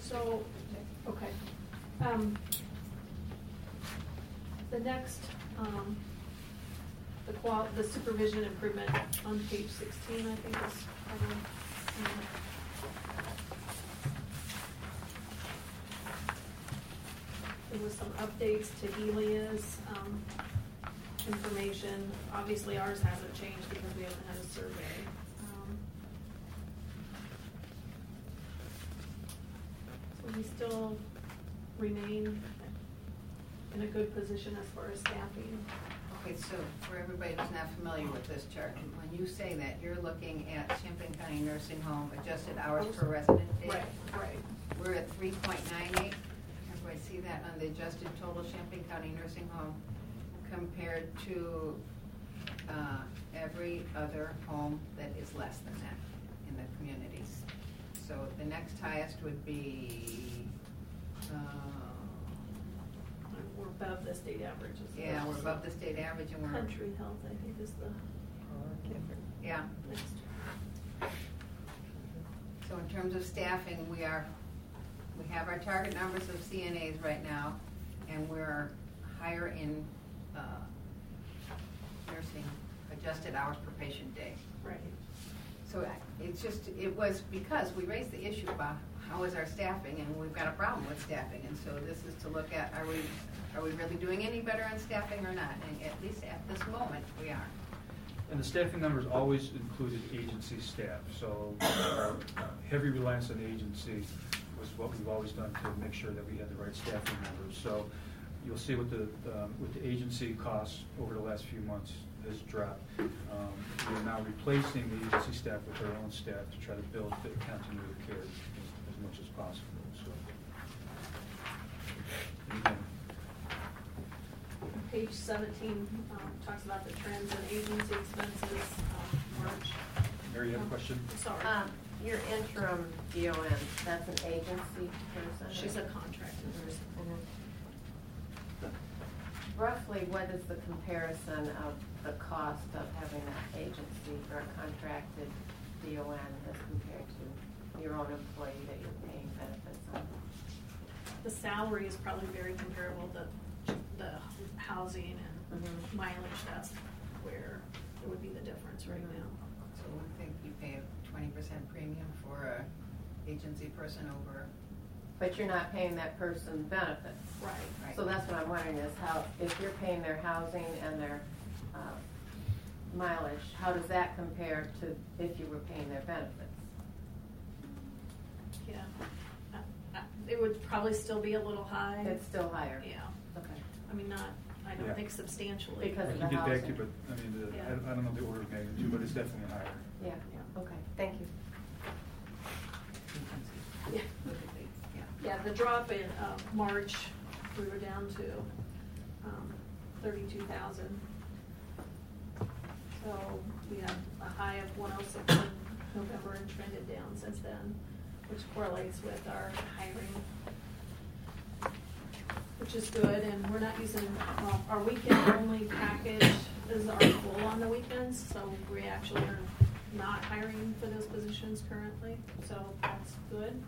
So, okay. Um, the next, um, the qual, the supervision improvement on page sixteen, I think is probably, um, there was some updates to Helia's, um, information. Obviously ours hasn't changed because we haven't had a survey. Um, So we still remain in a good position as far as staffing. Okay, so for everybody who's not familiar with this chart, when you say that, you're looking at Champaign County Nursing Home adjusted hours per resident day? Right, right. We're at three point nine eight. Everybody see that on the adjusted total Champaign County Nursing Home compared to uh, every other home that is less than that in the communities. So the next highest would be, uh, We're above the state average. is the yeah, we're first. above the state average, and we're Country Health, I think, is the yeah. next. So in terms of staffing, we are, we have our target numbers of C N As right now, and we're higher in uh, nursing adjusted hours per patient day. Right. So I- it's just, it was because we raised the issue about how is our staffing, and we've got a problem with staffing, and so this is to look at, are we, are we really doing any better on staffing or not? And at least at this moment, we are. And the staffing numbers always included agency staff, so our heavy reliance on agency was what we've always done to make sure that we had the right staffing numbers. So you'll see with the, um, with the agency costs over the last few months has dropped. Um, we're now replacing the agency staff with our own staff to try to build the continuity of care as, as much as possible, so. And again, Page seventeen um, talks about the trends in agency expenses, um, March. Mary, you have a question? Sorry. Um, your interim D O N, that's an agency person? She's a contracted nurse. Roughly, what is the comparison of the cost of having an agency or a contracted D O N as compared to your own employee that you're paying benefits on? The salary is probably very comparable to the housing and Mhm. mileage. That's where it would be the difference right now. So we think you pay a twenty percent premium for a agency person over. But you're not paying that person benefits. Right. Right. So that's what I'm wondering is how, if you're paying their housing and their uh, mileage, how does that compare to if you were paying their benefits? Yeah. Uh, uh, It would probably still be a little high. It's still higher? Yeah. Okay. I mean, not, I Yeah. don't think substantially. Because I of can the get back to housing. you, but, I mean, the, Yeah. I, I don't know the order of magnitude, but it's definitely higher. Yeah, Yeah. okay, thank you. Yeah. Yeah. Yeah, the drop in uh, March, we were down to um, thirty-two thousand. So we had a high of one oh six in November and trended down since then, which correlates with our hiring, which is good. And we're not using, well, our weekend-only package is our full on the weekends, so we actually are not hiring for those positions currently, so that's good.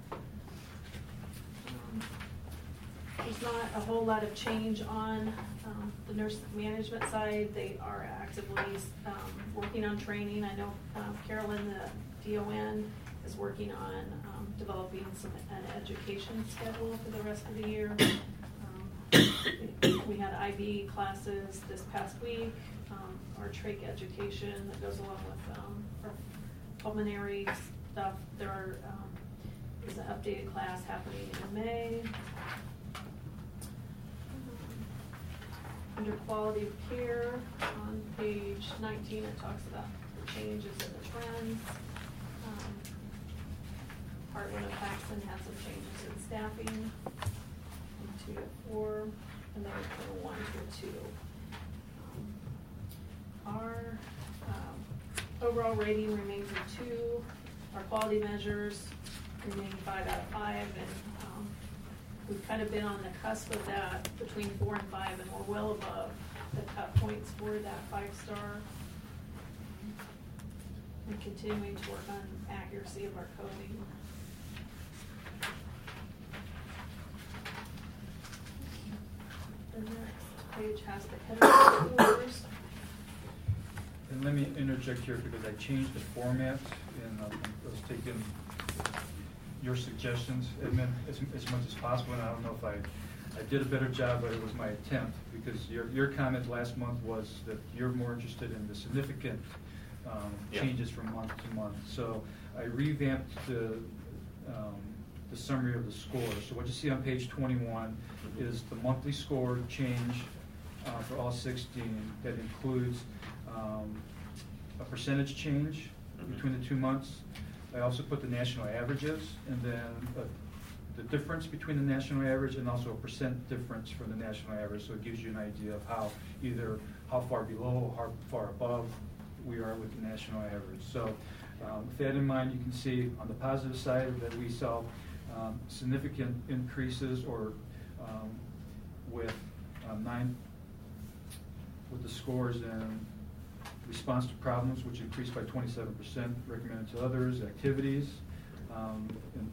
Um, There's not a whole lot of change on um, the nurse management side. They are actively um, working on training. I know um, Carolyn, the D O N, is working on um, developing some an education schedule for the rest of the year. Um, we had I B classes this past week, um, our trach education that goes along with um, our pulmonary stuff. There are, um, is an updated class happening in May. Under quality of care, on page nineteen, it talks about the changes in the trends. Um, Part one of Paxton had some changes in staffing, from two to four, and then from a one to a two. Um, Our um, overall rating remains a two. Our quality measures remain five out of five, and um, we've kind of been on the cusp of that between four and five, and we're well above the cut points for that five star. And continuing to work on accuracy of our coding. The next page has the head of the scores. And let me interject here because I changed the format and um, I was taking your suggestions, Edmund, as, as much as possible. And I don't know if I, I did a better job, but it was my attempt because your, your comment last month was that you're more interested in the significant um, Yeah. changes from month to month. So I revamped the, um, the summary of the scores. So what you see on page twenty-one is the monthly score change uh, for all sixteen that includes um, a percentage change Mhm. between the two months. I also put the national averages and then uh, the difference between the national average and also a percent difference from the national average. So it gives you an idea of how either how far below or how far above we are with the national average. So um, with that in mind, you can see on the positive side that we saw um, significant increases or um, with um, nine with the scores in response to problems, which increased by twenty-seven percent, recommended to others, activities. Um, and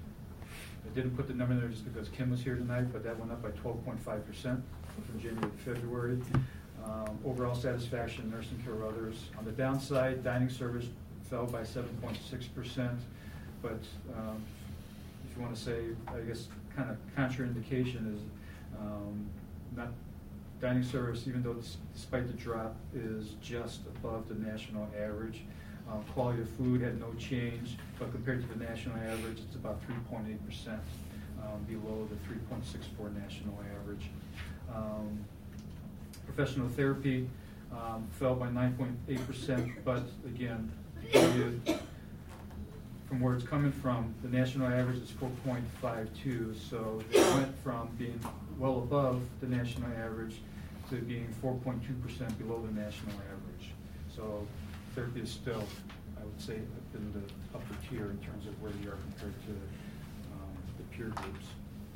I didn't put the number there just because Kim was here tonight, but that went up by twelve point five percent from January to February. Um, overall satisfaction, nursing care of others. On the downside, dining service fell by seven point six percent, but um, if you want to say, I guess, kind of contraindication is um, not dining service, even though this, despite the drop, is just above the national average. Um, quality of food had no change, but compared to the national average, it's about three point eight percent um, below the three point six four national average. Um, professional therapy um, fell by nine point eight percent, but again, you, from where it's coming from, the national average is four point five two, so it went from being well above the national average to being four point two percent below the national average. So therapy is still, I would say, in the upper tier in terms of where we are compared to um, the peer groups.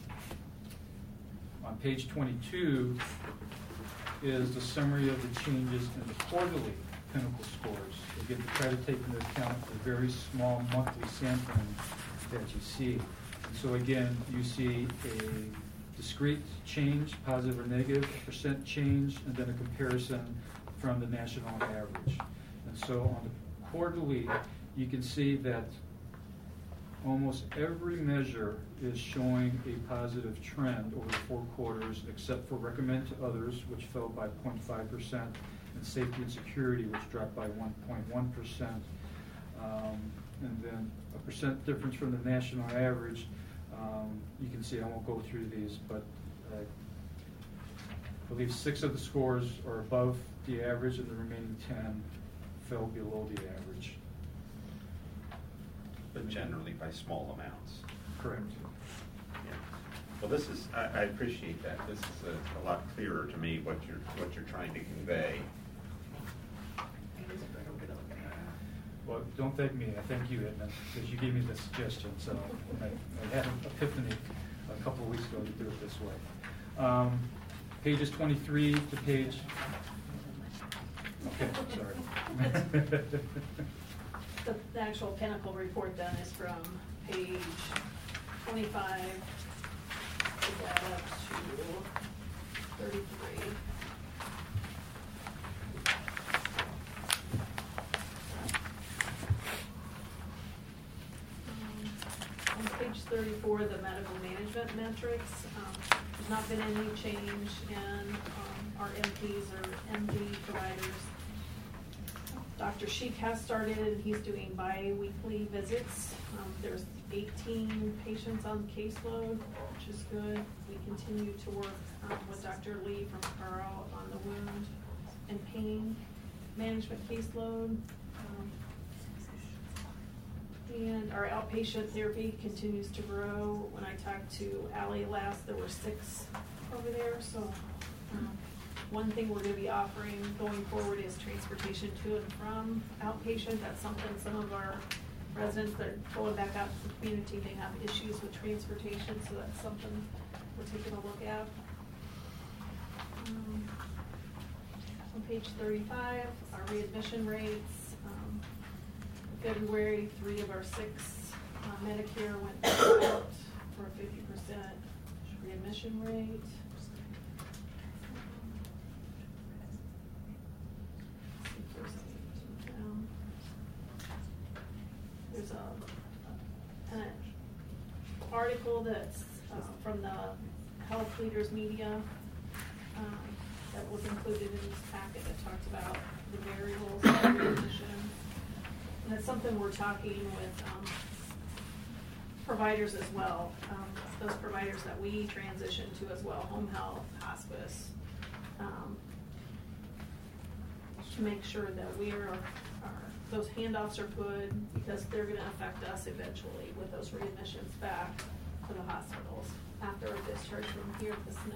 On page twenty-two is the summary of the changes in the quarterly clinical scores. Again, to try to take into account the very small monthly sampling that you see. And so again, you see a discrete change, positive or negative, a percent change, and then a comparison from the national average. And so on the quarterly, you can see that almost every measure is showing a positive trend over the four quarters, except for recommend to others, which fell by zero point five percent, and safety and security, which dropped by one point one percent. Um, and then a percent difference from the national average. Um, you can see, I won't go through these, but I believe six of the scores are above the average and the remaining ten fell below the average. But generally by small amounts. Correct. Yeah. Well, this is, I, I appreciate that. This is a, a lot clearer to me what you're, what you're trying to convey. Well, don't thank me, I thank you, Edmund, because you gave me the suggestion, so I, I had an epiphany a couple of weeks ago to do it this way. Um, pages twenty-three to page, okay, sorry. The, the actual Pinnacle report then is from page twenty-five to that up to thirty-three. Um, on page thirty-four, the medical management metrics, um, there's not been any change in um, our M Ps or M D providers. Doctor Sheik has started, he's doing bi-weekly visits. Um, there's eighteen patients on the caseload, which is good. We continue to work um, with Doctor Lee from Carl on the wound and pain management caseload. Um, and our outpatient therapy continues to grow. When I talked to Allie last, there were six over there, so um, one thing we're going to be offering going forward is transportation to and from outpatient. That's something some of our residents that are going back out to the community may have issues with transportation, so that's something we're taking a look at. Um, on page thirty-five, our readmission rates. Um, February, three of our six uh, Medicare went out for a fifty percent readmission rate. article that's uh, from the Health Leaders Media um, that was included in this packet that talks about the variables of readmissions. And it's something we're talking with um, providers as well, um, those providers that we transition to as well, home health, hospice, um, to make sure that we are, are, those handoffs are good because they're going to affect us eventually with those readmissions back to the hospitals after a discharge from here at the S N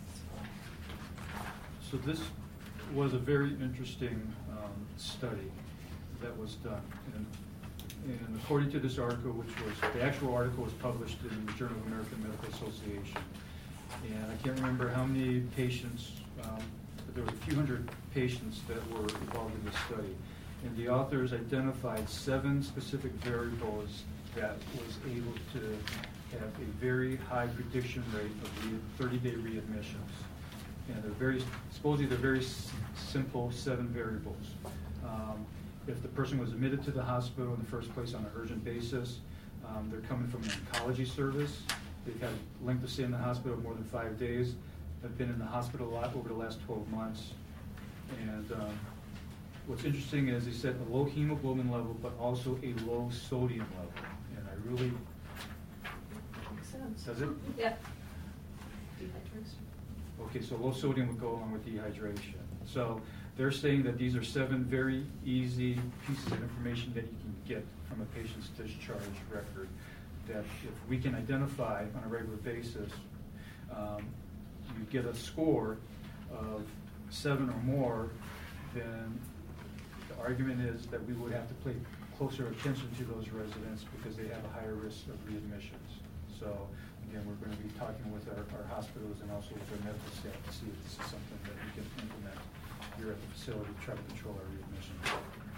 F. So this was a very interesting um, study that was done. And, and according to this article, which was, the actual article was published in the Journal of American Medical Association. And I can't remember how many patients, um, but there were a few hundred patients that were involved in this study. And the authors identified seven specific variables that was able to have a very high prediction rate of thirty-day readmissions. And they're very, supposedly they're very s simple seven variables. Um, if the person was admitted to the hospital in the first place on an urgent basis, um, they're coming from an oncology service, they've had a length of stay in the hospital more than five days, have been in the hospital a lot over the last twelve months. And um, what's interesting is they said a low hemoglobin level, but also a low sodium level. And I really, Makes sense. does it? Yeah. Dehydration. Okay, so low sodium would go along with dehydration. So they're saying that these are seven very easy pieces of information that you can get from a patient's discharge record, that if we can identify on a regular basis, um, you get a score of seven or more, then the argument is that we would have to pay closer attention to those residents because they have a higher risk of readmissions. So again, we're going to be talking with our, our hospitals and also with our medical staff to see if this is something that we can implement here at the facility to try to control our readmissions.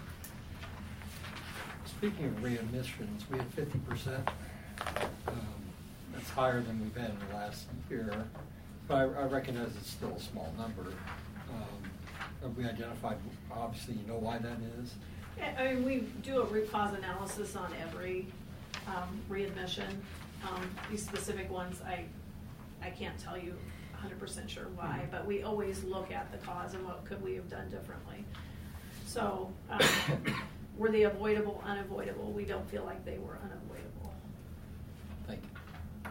Speaking of readmissions, we had fifty percent. Um, that's higher than we've had in the last year, but I, I recognize it's still a small number. Um, have we identified, obviously you know why that is? Yeah, I mean, we do a root cause analysis on every um, readmission. Um, these specific ones, I, I can't tell you one hundred percent sure why, but we always look at the cause and what could we have done differently. So, um, were they avoidable, unavoidable? We don't feel like they were unavoidable. Thank you.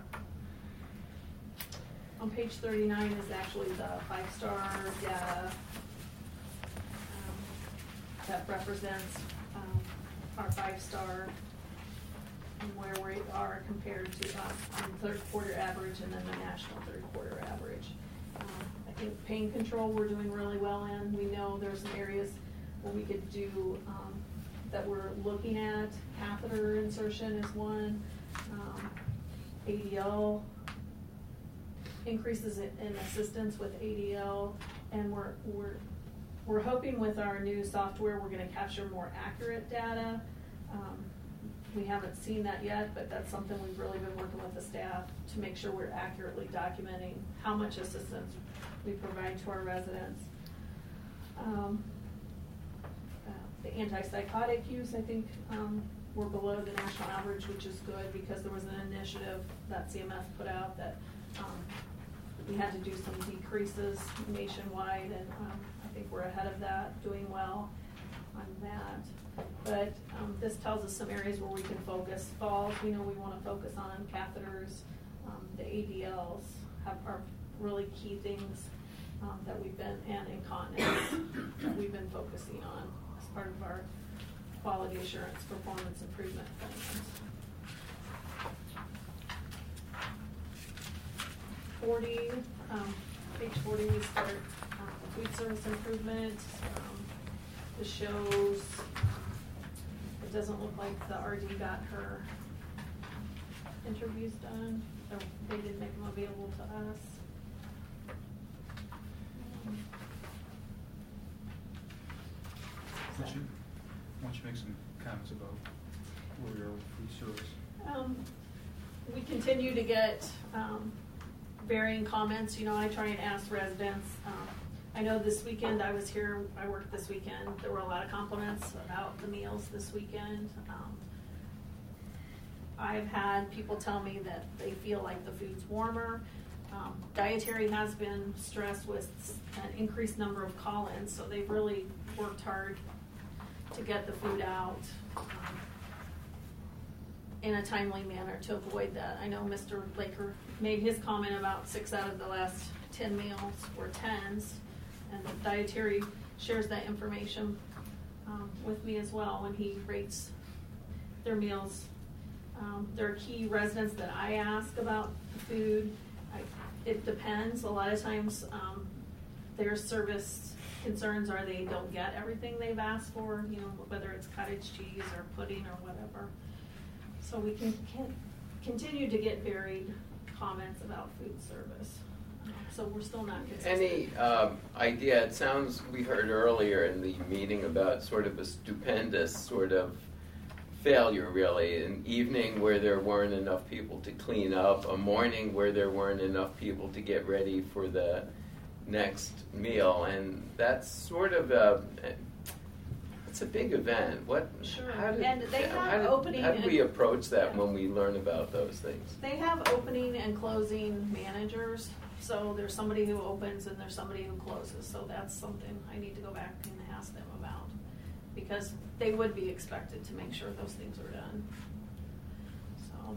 On page thirty-nine is actually the five-star data um, that represents um, our five-star and where we are compared to uh, um, third quarter average and then the national third quarter average. Um, I think pain control we're doing really well in. We know there's some areas where we could do um, that we're looking at. Catheter insertion is one. Um, A D L, increases in in assistance with A D L, and we're, we're, we're hoping with our new software we're going to capture more accurate data. Um, We haven't seen that yet, but that's something we've really been working with the staff to make sure we're accurately documenting how much assistance we provide to our residents. Um, uh, the antipsychotic use, I think, um, we're below the national average, which is good because there was an initiative that C M S put out that um, we had to do some decreases nationwide, and um, I think we're ahead of that, doing well on that. But um, this tells us some areas where we can focus. Falls, we know we want to focus on catheters. Um, the A D Ls have, are really key things um, that we've been, and incontinence that we've been focusing on as part of our quality assurance performance improvement plans. forty, um, page forty, we start um, food service improvement. Um, this shows. It doesn't look like the R D got her interviews done, so they didn't make them available to us. Um, Why don't you, why don't you make some comments about where we are with food service? Um, we continue to get um, varying comments. You know, I try and ask residents. Um, I know this weekend I was here, I worked this weekend, there were a lot of compliments about the meals this weekend. Um, I've had people tell me that they feel like the food's warmer. Um, dietary has been stressed with an increased number of call-ins, so they've really worked hard to get the food out um, in a timely manner to avoid that. I know Mister Laker made his comment about six out of the last ten meals were tens, and the dietary shares that information um, with me as well when he rates their meals. Um, there are key residents that I ask about the food. I, it depends. A lot of times um, their service concerns are they don't get everything they've asked for, you know, whether it's cottage cheese or pudding or whatever. So we can, can continue to get varied comments about food service. So we're still not consistent. Any um, idea, it sounds, we heard earlier in the meeting about sort of a stupendous sort of failure, really, an evening where there weren't enough people to clean up, a morning where there weren't enough people to get ready for the next meal, and that's sort of a, it's a big event. What? Sure. How did, And they how have did, opening How do we and- approach that when we learn about those things? They have opening and closing managers. So there's somebody who opens and there's somebody who closes. So that's something I need to go back and ask them about, because they would be expected to make sure those things are done. So.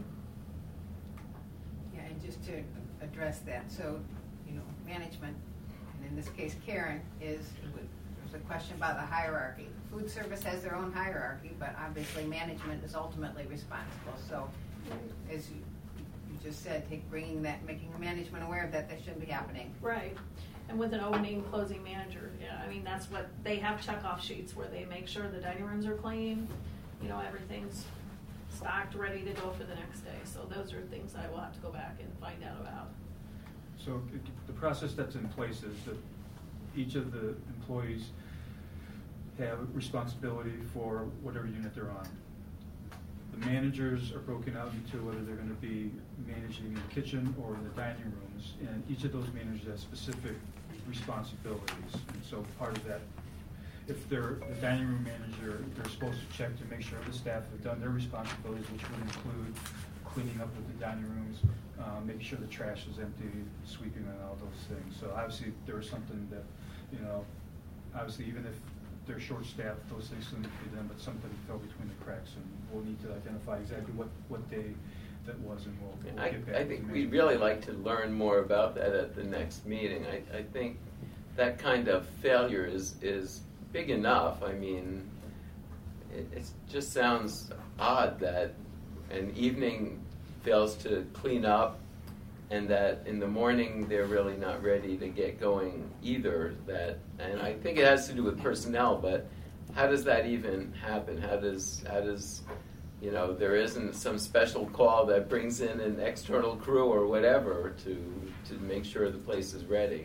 Yeah, and just to address that, so, you know, management, and in this case Karen, is, there's a question about the hierarchy. Food service has their own hierarchy, but obviously management is ultimately responsible. So, as you, you just said, take bringing that, making management aware of that, that shouldn't be happening. Right. And with an opening, closing manager, yeah, I mean, that's what, they have checkoff sheets where they make sure the dining rooms are clean, you know, everything's stocked, ready to go for the next day. So those are things I will have to go back and find out about. So it- the process that's in place is that each of the employees have responsibility for whatever unit they're on. The managers are broken out into whether they're going to be managing the kitchen or the dining rooms, and each of those managers has specific responsibilities. And so part of that, if they're the dining room manager, they're supposed to check to make sure the staff have done their responsibilities, which would include cleaning up with the dining rooms, uh, making sure the trash is empty, sweeping, and all those things. So obviously there was something that, you know, obviously even if they're short-staffed, those things still need to be done, but something fell between the cracks, and we'll need to identify exactly what, what day that was, and we'll, we'll I, get back I to think the we'd management. really like to learn more about that at the next meeting. I, I think that kind of failure is, is big enough. I mean, it, it just sounds odd that an evening fails to clean up and that in the morning they're really not ready to get going either. That, and I think it has to do with personnel, but how does that even happen? How does, how does, you know, there isn't some special call that brings in an external crew or whatever to, to make sure the place is ready?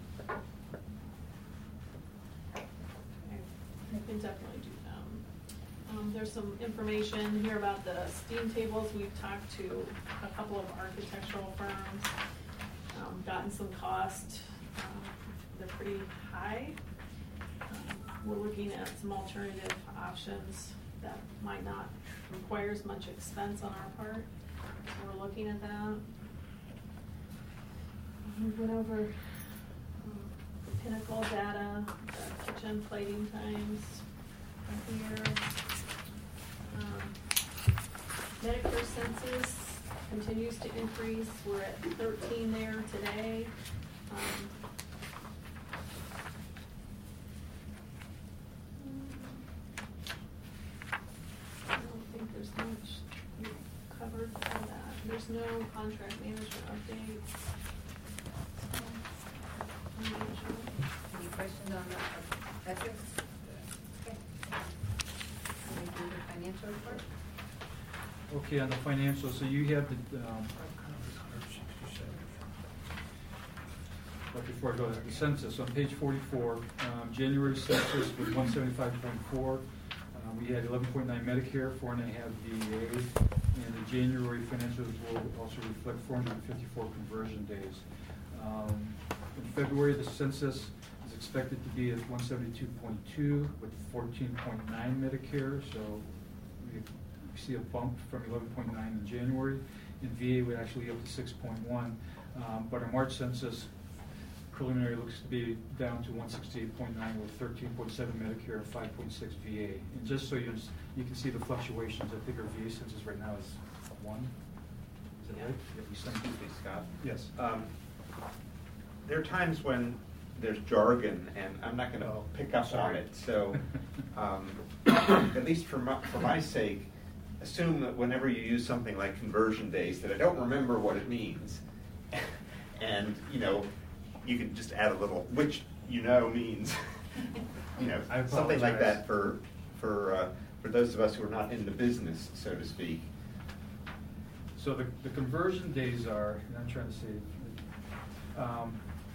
I can definitely do that. Um, there's some information here about the steam tables. We've talked to a couple of architectural firms, um, gotten some cost. Um, they're pretty high. Um, we're looking at some alternative options that might not require as much expense on our part. So we're looking at that. We went over um, the Pinnacle data, the kitchen plating times are here. Um, Medicare census continues to increase. We're at thirteen there today. Um, I don't think there's much we've covered for that. There's no contract management updates. Any questions on the ethics? Okay. Can we do the financial report? Okay, on the financials, so you have the, um, but before I go to the census, on page forty-four, um, January census was one seventy-five point four. Uh, we had eleven point nine Medicare, four and a half V A, and the January financials will also reflect four hundred fifty-four conversion days. Um, in February, the census is expected to be at one seventy-two point two with fourteen point nine Medicare, so we we see a bump from eleven point nine in January. In V A, we're actually up to six point one. Um, but our March census preliminary looks to be down to one sixty-eight point nine with thirteen point seven Medicare and five point six V A. And just so you, you can see the fluctuations, I think our V A census right now is one. Is that right? Yeah, we sent Hey, Scott. Yes. Um, there are times when there's jargon, and I'm not going to Oh, pick up sorry. on it. So, um, at least for my, for my sake, assume that whenever you use something like conversion days, that I don't remember what it means, and you know, you can just add a little, which you know means, you know, I something like apologize. that for for uh, for those of us who are not in the business, so to speak. So the, the conversion days are, and I'm trying to say, um,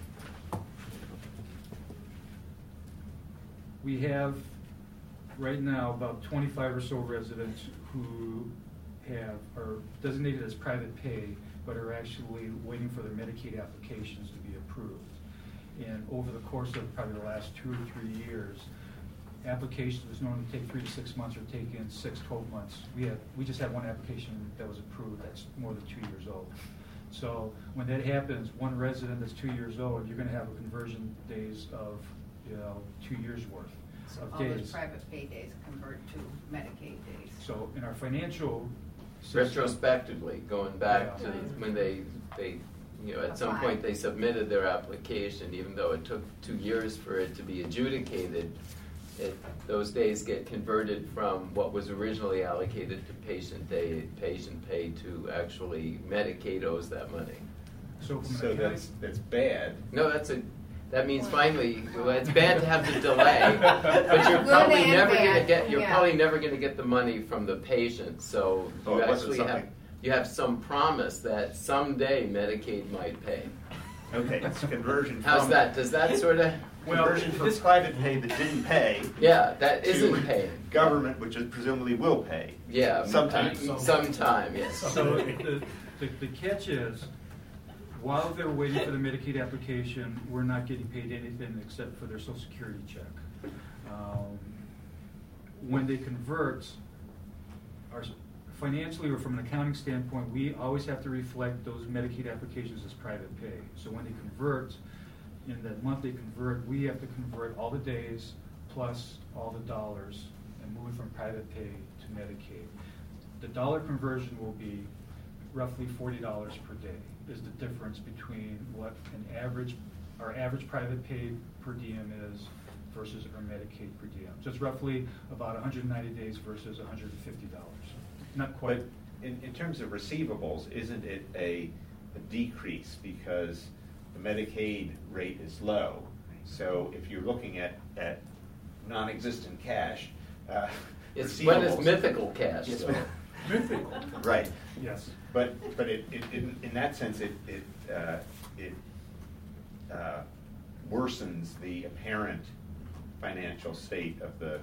we have right now about twenty-five or so residents who have, are designated as private pay, but are actually waiting for their Medicaid applications to be approved. And over the course of probably the last two or three years, applications which normally take three to six months are taking six, twelve months. We have, we just had one application that was approved that's more than two years old. So when that happens, one resident that's two years old, you're going to have a conversion days of, you know, two years worth So of all days. those private pay days convert to Medicaid days. So in our financial system, Retrospectively, going back Yeah. to when they, they, you know, at some Applied. point they submitted their application, even though it took two years for it to be adjudicated, it, those days get converted from what was originally allocated to patient day, patient pay to actually Medicaid owes that money. So from an So accounting- that's that's bad. No, that's a, that means finally, well, it's bad to have the delay, but you're Good probably and never gonna bad, get, you're yeah. probably never gonna get the money from the patient, so Oh, you it wasn't actually have, something- you have some promise that someday Medicaid might pay. Okay, it's conversion. How's from, that? Does that sort of, Well, Conversion from this- private pay that didn't pay. yeah, that to isn't paying. Government, which is presumably will pay. Yeah. Sometime. Sometime, yes. So the, the, the catch is, while they're waiting for the Medicaid application, we're not getting paid anything except for their Social Security check. Um, When they convert, our, financially or from an accounting standpoint, we always have to reflect those Medicaid applications as private pay. So when they convert, in that month they convert, we have to convert all the days plus all the dollars and move it from private pay to Medicaid. The dollar conversion will be roughly forty dollars per day is the difference between what an average, our average private pay per diem is versus our Medicaid per diem. So it's roughly about one hundred ninety days versus one hundred fifty dollars. Not quite. But in, in terms of receivables, isn't it a, a decrease because the Medicaid rate is low? So if you're looking at, at non-existent cash, uh, It's when it's receivables- mythical cash, Yes, though. Mythical. Right. Yes. But but it, it, in, in that sense it it uh, it uh, worsens the apparent financial state of the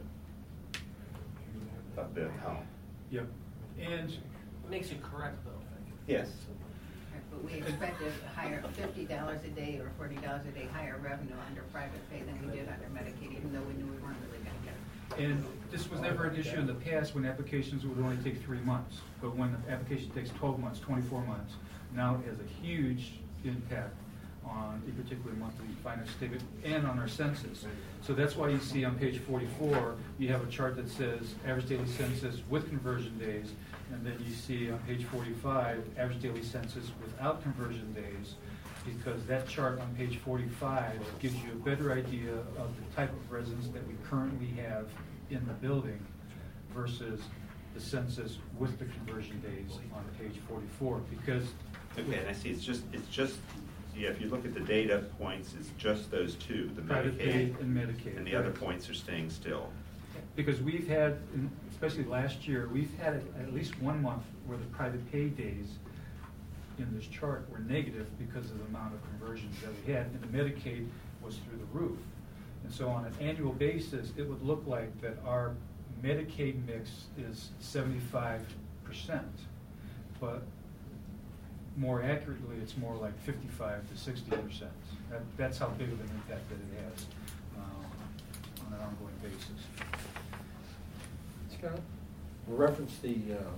of the home. Yep. And Makes you correct, though. Yes. But we expected higher, fifty dollars a day or forty dollars a day higher revenue under private pay than we did under Medicaid, even though we knew we weren't really gonna get it. And this was never an issue in the past when applications would only take three months. But when the application takes twelve months, twenty-four months, now it has a huge impact on a particular monthly finance statement and on our census. So that's why you see on page forty-four, you have a chart that says average daily census with conversion days. And then you see on page forty-five, average daily census without conversion days, because that chart on page forty-five gives you a better idea of the type of residents that we currently have in the building versus the census with the conversion days on page forty-four, because. Okay, and I see it's just it's just yeah. If you look at the data points, it's just those two, the Private pay Medicaid and Medicaid, and the other correct. points are staying still. Because we've had, in- especially last year, we've had at at least one month where the private pay days in this chart were negative because of the amount of conversions that we had, and the Medicaid was through the roof. And so on an annual basis, it would look like that our Medicaid mix is seventy-five percent. But more accurately, it's more like fifty-five to sixty percent. That, that's how big of an impact that it has um, on an ongoing basis. Scott, reference the uh,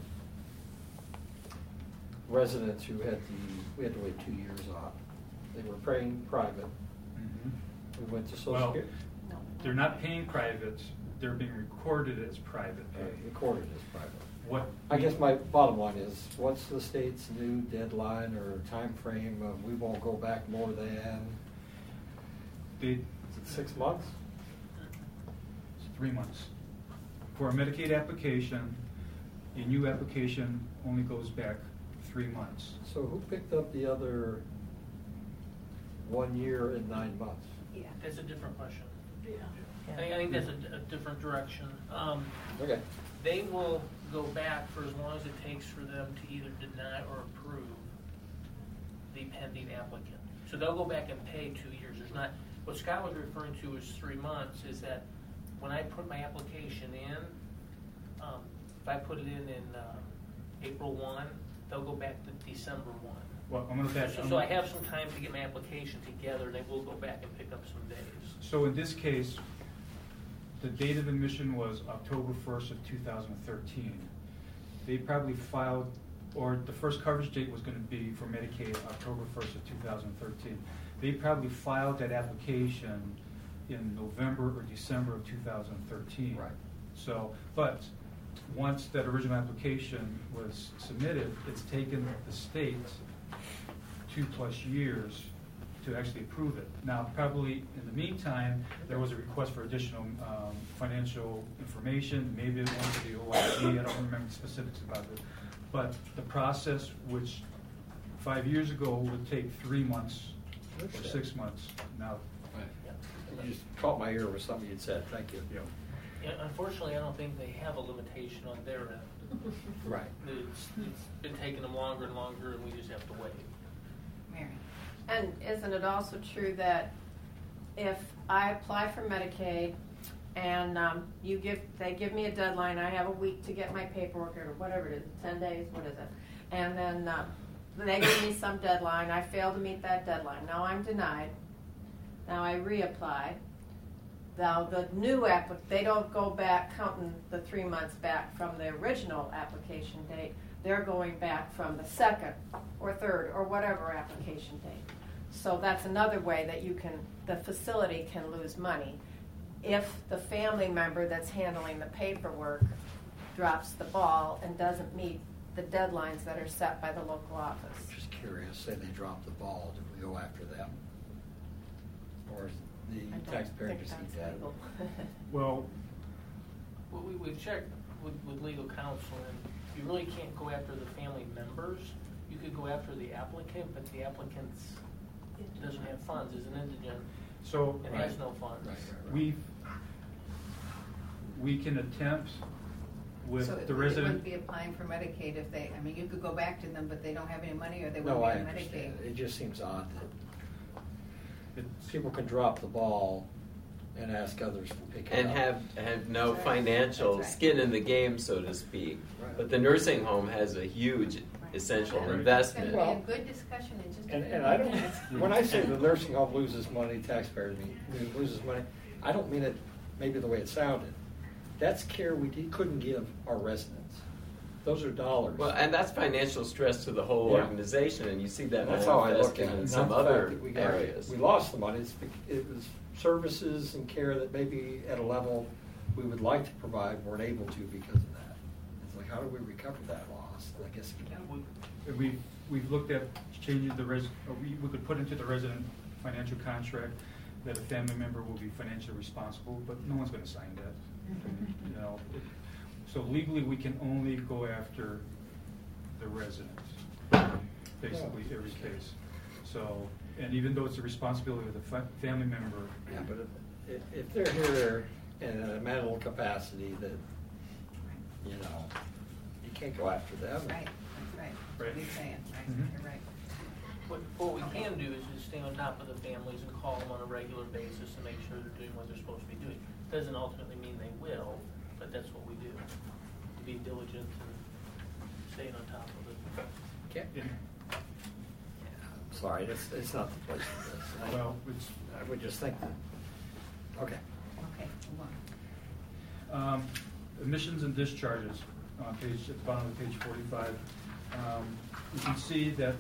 residents who had the, we had to wait two years off. They were paying private. Mhm. We went to Social Well, Security. they're not paying private, they're being recorded as private pay. Uh, Recorded as private. What? I guess my bottom line is, what's the state's new deadline or time frame of we won't go back more than, They, is it six months? It's three months. For a Medicaid application, a new application only goes back three months. So who picked up the other one year and nine months? Yeah. That's a different question. Yeah. I think, I think that's a, a different direction. Um, Okay. They will go back for as long as it takes for them to either deny or approve the pending applicant. So they'll go back and pay two years. There's not, what Scott was referring to as three months is that when I put my application in, um, if I put it in in uh, April first, they'll go back to December first. Well, I'm gonna back. So, so I have some time to get my application together, and they will go back and pick up some days. So in this case, the date of admission was October first of two thousand thirteen. They probably filed, or the first coverage date was gonna be for Medicaid, October first of two thousand thirteen. They probably filed that application in November or December of two thousand thirteen. Right. So, but once that original application was submitted, it's taken the state two plus years to actually approve it. Now, probably in the meantime, there was a request for additional um, financial information, maybe it went to the O I G, I don't remember the specifics about it. But the process, which five years ago would take three months or Okay. six months, now. You just caught my ear with something you'd said, thank you. Yeah. Yeah, unfortunately, I don't think they have a limitation on their end. Right. It's, it's been taking them longer and longer, and we just have to wait. Mary. And isn't it also true that if I apply for Medicaid and um, you give, they give me a deadline, I have a week to get my paperwork or whatever it is, ten days, what is it? And then uh, they give me some deadline, I fail to meet that deadline. Now I'm denied. Now I reapply. Now the new app, they don't go back counting the three months back from the original application date. They're going back from the second or third or whatever application date. So that's another way that you can, the facility can lose money if the family member that's handling the paperwork drops the ball and doesn't meet the deadlines that are set by the local office. Just curious, say they dropped the ball, do we go after them? Or is I the don't taxpayer think just that's eat that? legal. Well, Well, we, we've checked with, with legal counsel, and you really can't go after the family members. You could go after the applicant, but the applicant doesn't have funds, is an indigent, so. and has no funds. Right, right, right. We, we can attempt with So the it resident. wouldn't be applying for Medicaid if they, I mean, you could go back to them, but they don't have any money or they No, wouldn't I be on understand. Medicaid. It just seems odd that It's- people can drop the ball and ask others to pick it And up. have, have no That's right. financial That's right. skin in the game, so to speak. Right. But the nursing home has a huge essential Right. investment. It's going to be a good discussion in just a And, few and I don't, minutes. when I say the nursing home loses money, taxpayers mean, loses money, I don't mean it maybe the way it sounded. That's care we did- couldn't give our residents. Those are dollars. Well, and that's financial stress to the whole Yeah. organization, and you see that That's how I look manifesting at it. in Not some the fact other that we got- areas. We lost the money, it's, bec- it was services and care that maybe at a level we would like to provide, weren't able to because of that. It's like, how do we recover that loss? I guess we can. We- We've, we've looked at changing the res, or we, we could put into the resident financial contract that a family member will be financially responsible, but no one's gonna sign that. You know, it- so legally, we can only go after the residents, basically every case. So, and even though it's the responsibility of the fa- family member. Yeah, but if, if they're here in a mental capacity that, you know, you can't go after them. Right, that's right. Right. You're saying, right, Mhm. you're right. What, what we can do is just stay on top of the families and call them on a regular basis and make sure they're doing what they're supposed to be doing. Doesn't ultimately mean they will, but that's what we do. Be diligent and staying on top of it. Can't, Yeah. I'm sorry, it's, it's not the place for this. I- Well, it's, I would just think that, okay. Okay, move on. Um, Admissions and discharges. on page, at the bottom of page forty-five. Um, you can see that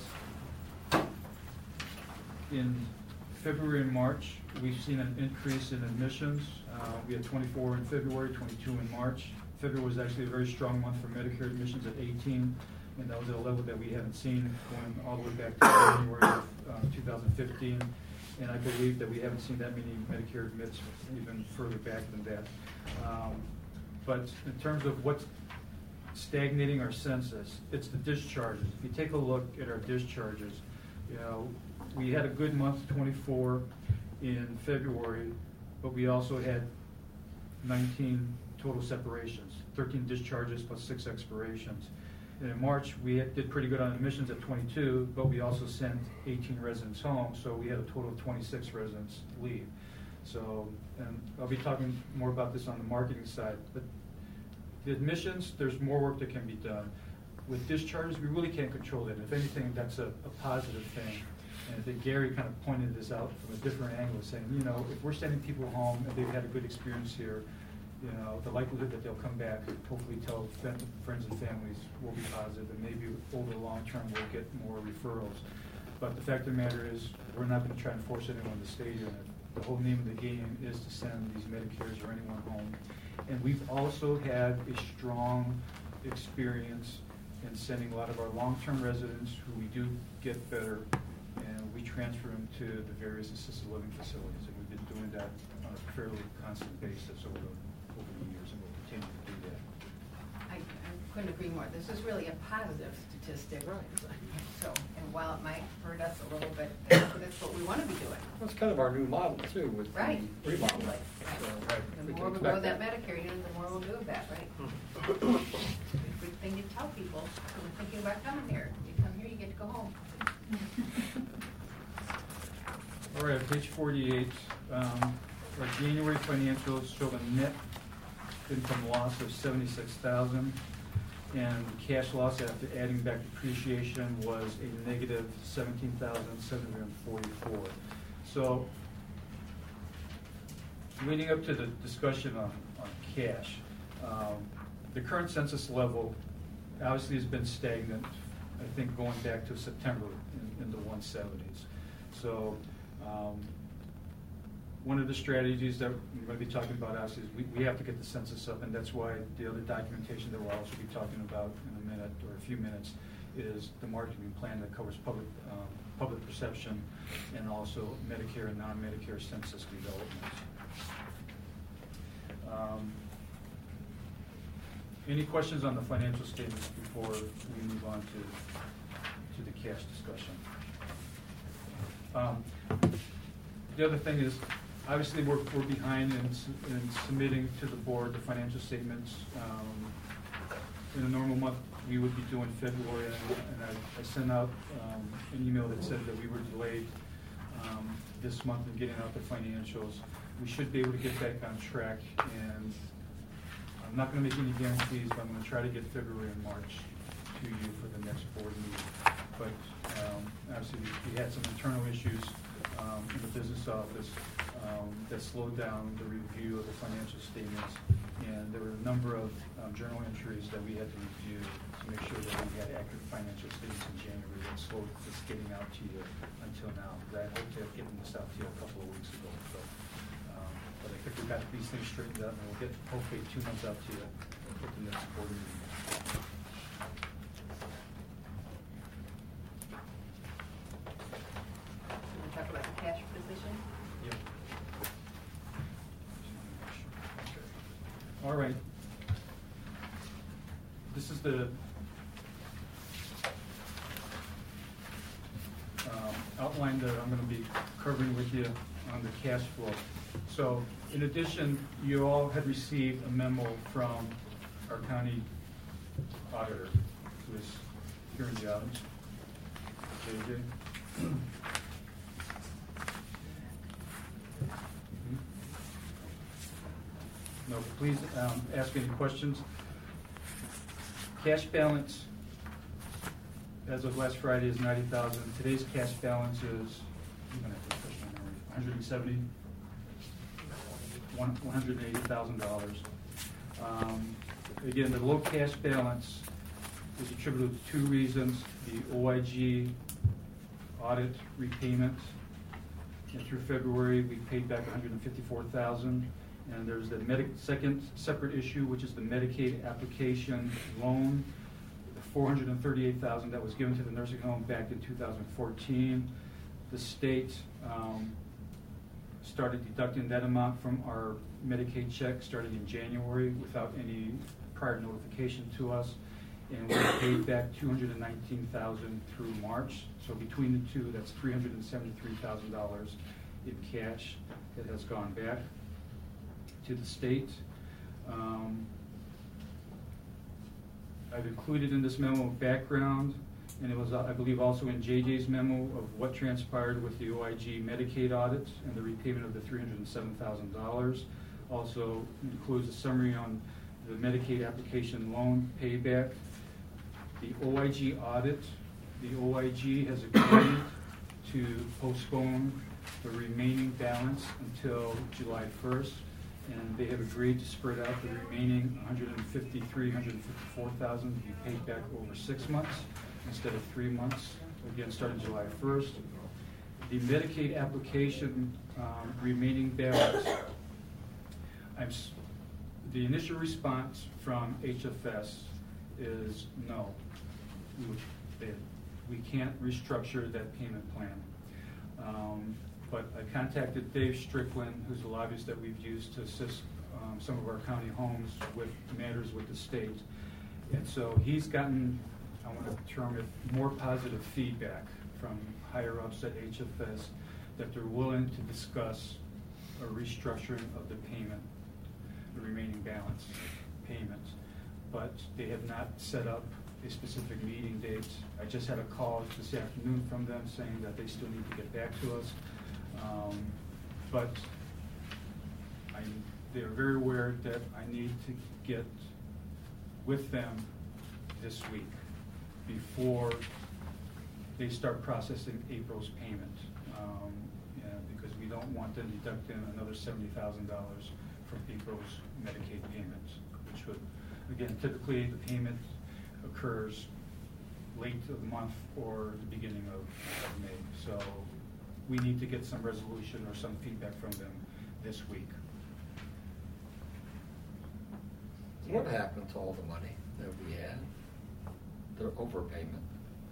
in February and March, we've seen an increase in admissions. Uh, we had twenty-four in February, twenty-two in March. February was actually a very strong month for Medicare admissions at eighteen, and that was at a level that we haven't seen going all the way back to January of uh, two thousand fifteen. And I believe that we haven't seen that many Medicare admits even further back than that. Um, but in terms of what's stagnating our census, it's the discharges. If you take a look at our discharges, you know, we had a good month, twenty-four in February, but we also had nineteen total separations, thirteen discharges plus six expirations. And in March, we had, did pretty good on admissions at twenty-two, but we also sent eighteen residents home, so we had a total of twenty-six residents leave. So, and I'll be talking more about this on the marketing side, but the admissions, there's more work that can be done. With discharges, we really can't control that. If anything, that's a, a positive thing. And I think Gary kind of pointed this out from a different angle, saying, you know, if we're sending people home and they've had a good experience here, you know, the likelihood that they'll come back and hopefully tell friends and families will be positive, and maybe over the long term we'll get more referrals. But the fact of the matter is, we're not going to try and force anyone to stay here. The whole name of the game is to send these Medicares or anyone home. And we've also had a strong experience in sending a lot of our long-term residents who we do get better, and we transfer them to the various assisted living facilities. And we've been doing that on a fairly constant basis over the over the years, and we'll continue to do that. I, I couldn't agree more. This is really a positive statistic. Right. So, and while it might hurt us a little bit, that's what we want to be doing. Well, it's kind of our new model too with right. the remodel. Right. So, right. The we more we can grow that expect Medicare unit, the more we'll do of that, right? Good thing to tell people who are thinking about coming here. You come here, you get to go home. All right, page forty-eight. Um, our January financials show a net income loss of seventy-six thousand dollars, and cash loss after adding back depreciation was a negative seventeen thousand seven hundred forty-four dollars. So, leading up to the discussion on, on cash, um, the current census level obviously has been stagnant, I think going back to September in, in the one seventies. So, um, one of the strategies that we're going to be talking about obviously is we, we have to get the census up, and that's why the other documentation that we'll also be talking about in a minute or a few minutes is the marketing plan that covers public um, public perception and also Medicare and non-Medicare census development. Um, any questions on the financial statements before we move on to to the cash discussion? Um, the other thing is, obviously, we're, we're behind in, in submitting to the board the financial statements. Um, in a normal month, we would be doing February, and, and I, I sent out um, an email that said that we were delayed um, this month in getting out the financials. We should be able to get back on track, and I'm not going to make any guarantees, but I'm going to try to get February and March to you for the next board meeting. But um, obviously, we, we had some internal issues um, in the business office um, that slowed down the review of the financial statements, and there were a number of um, journal entries that we had to review to make sure that we had accurate financial statements in January. That slowed this getting out to you until now. I hope to have given this out to you a couple of weeks ago. So, um, but I think we've got these things straightened out, and we'll get hopefully two months out to you at the next board meeting. Talk about the cash position. Yep. All right. This is the um, outline that I'm going to be covering with you on the cash flow. So, in addition, you all had received a memo from our county auditor, who is here in the audience, J J. No, please um, ask any questions. Cash balance as of last Friday is ninety thousand. Today's cash balance is one hundred seventy, one hundred eighty thousand dollars. Um, again, the low cash balance is attributed to two reasons: the O I G audit repayment. And through February, we paid back one hundred fifty-four thousand dollars. And there's the medic, second separate issue, which is the Medicaid application loan, the four hundred thirty-eight thousand dollars that was given to the nursing home back in two thousand fourteen. The state um, started deducting that amount from our Medicaid check starting in January without any prior notification to us. And we paid back two hundred nineteen thousand dollars through March. So between the two, that's three hundred seventy-three thousand dollars in cash that has gone back to the state. Um, I've included in this memo background, and it was, I believe, also in J J's memo of what transpired with the O I G Medicaid audit and the repayment of the three hundred seven thousand dollars. Also includes a summary on the Medicaid application loan payback. The O I G audit, the O I G has agreed to postpone the remaining balance until July first, and they have agreed to spread out the remaining one hundred fifty-three, one hundred fifty-four thousand to be paid back over six months instead of three months, again starting July first. The Medicaid application um, remaining balance, I'm, s- the initial response from H F S is no. We, they, we can't restructure that payment plan. Um, but I contacted Dave Strickland, who's a lobbyist that we've used to assist um, some of our county homes with matters with the state. And so he's gotten, I want to term it, more positive feedback from higher ups at H F S that they're willing to discuss a restructuring of the payment, the remaining balance payment. But they have not set up a specific meeting date. I just had a call this afternoon from them saying that they still need to get back to us. Um, but I, they're very aware that I need to get with them this week before they start processing April's payment, um, yeah, because we don't want them deducting another seventy thousand dollars from April's Medicaid payments, which would, again, typically the payment occurs late of the month or the beginning of, of May. So we need to get some resolution or some feedback from them this week. What happened to all the money that we had? The overpayment?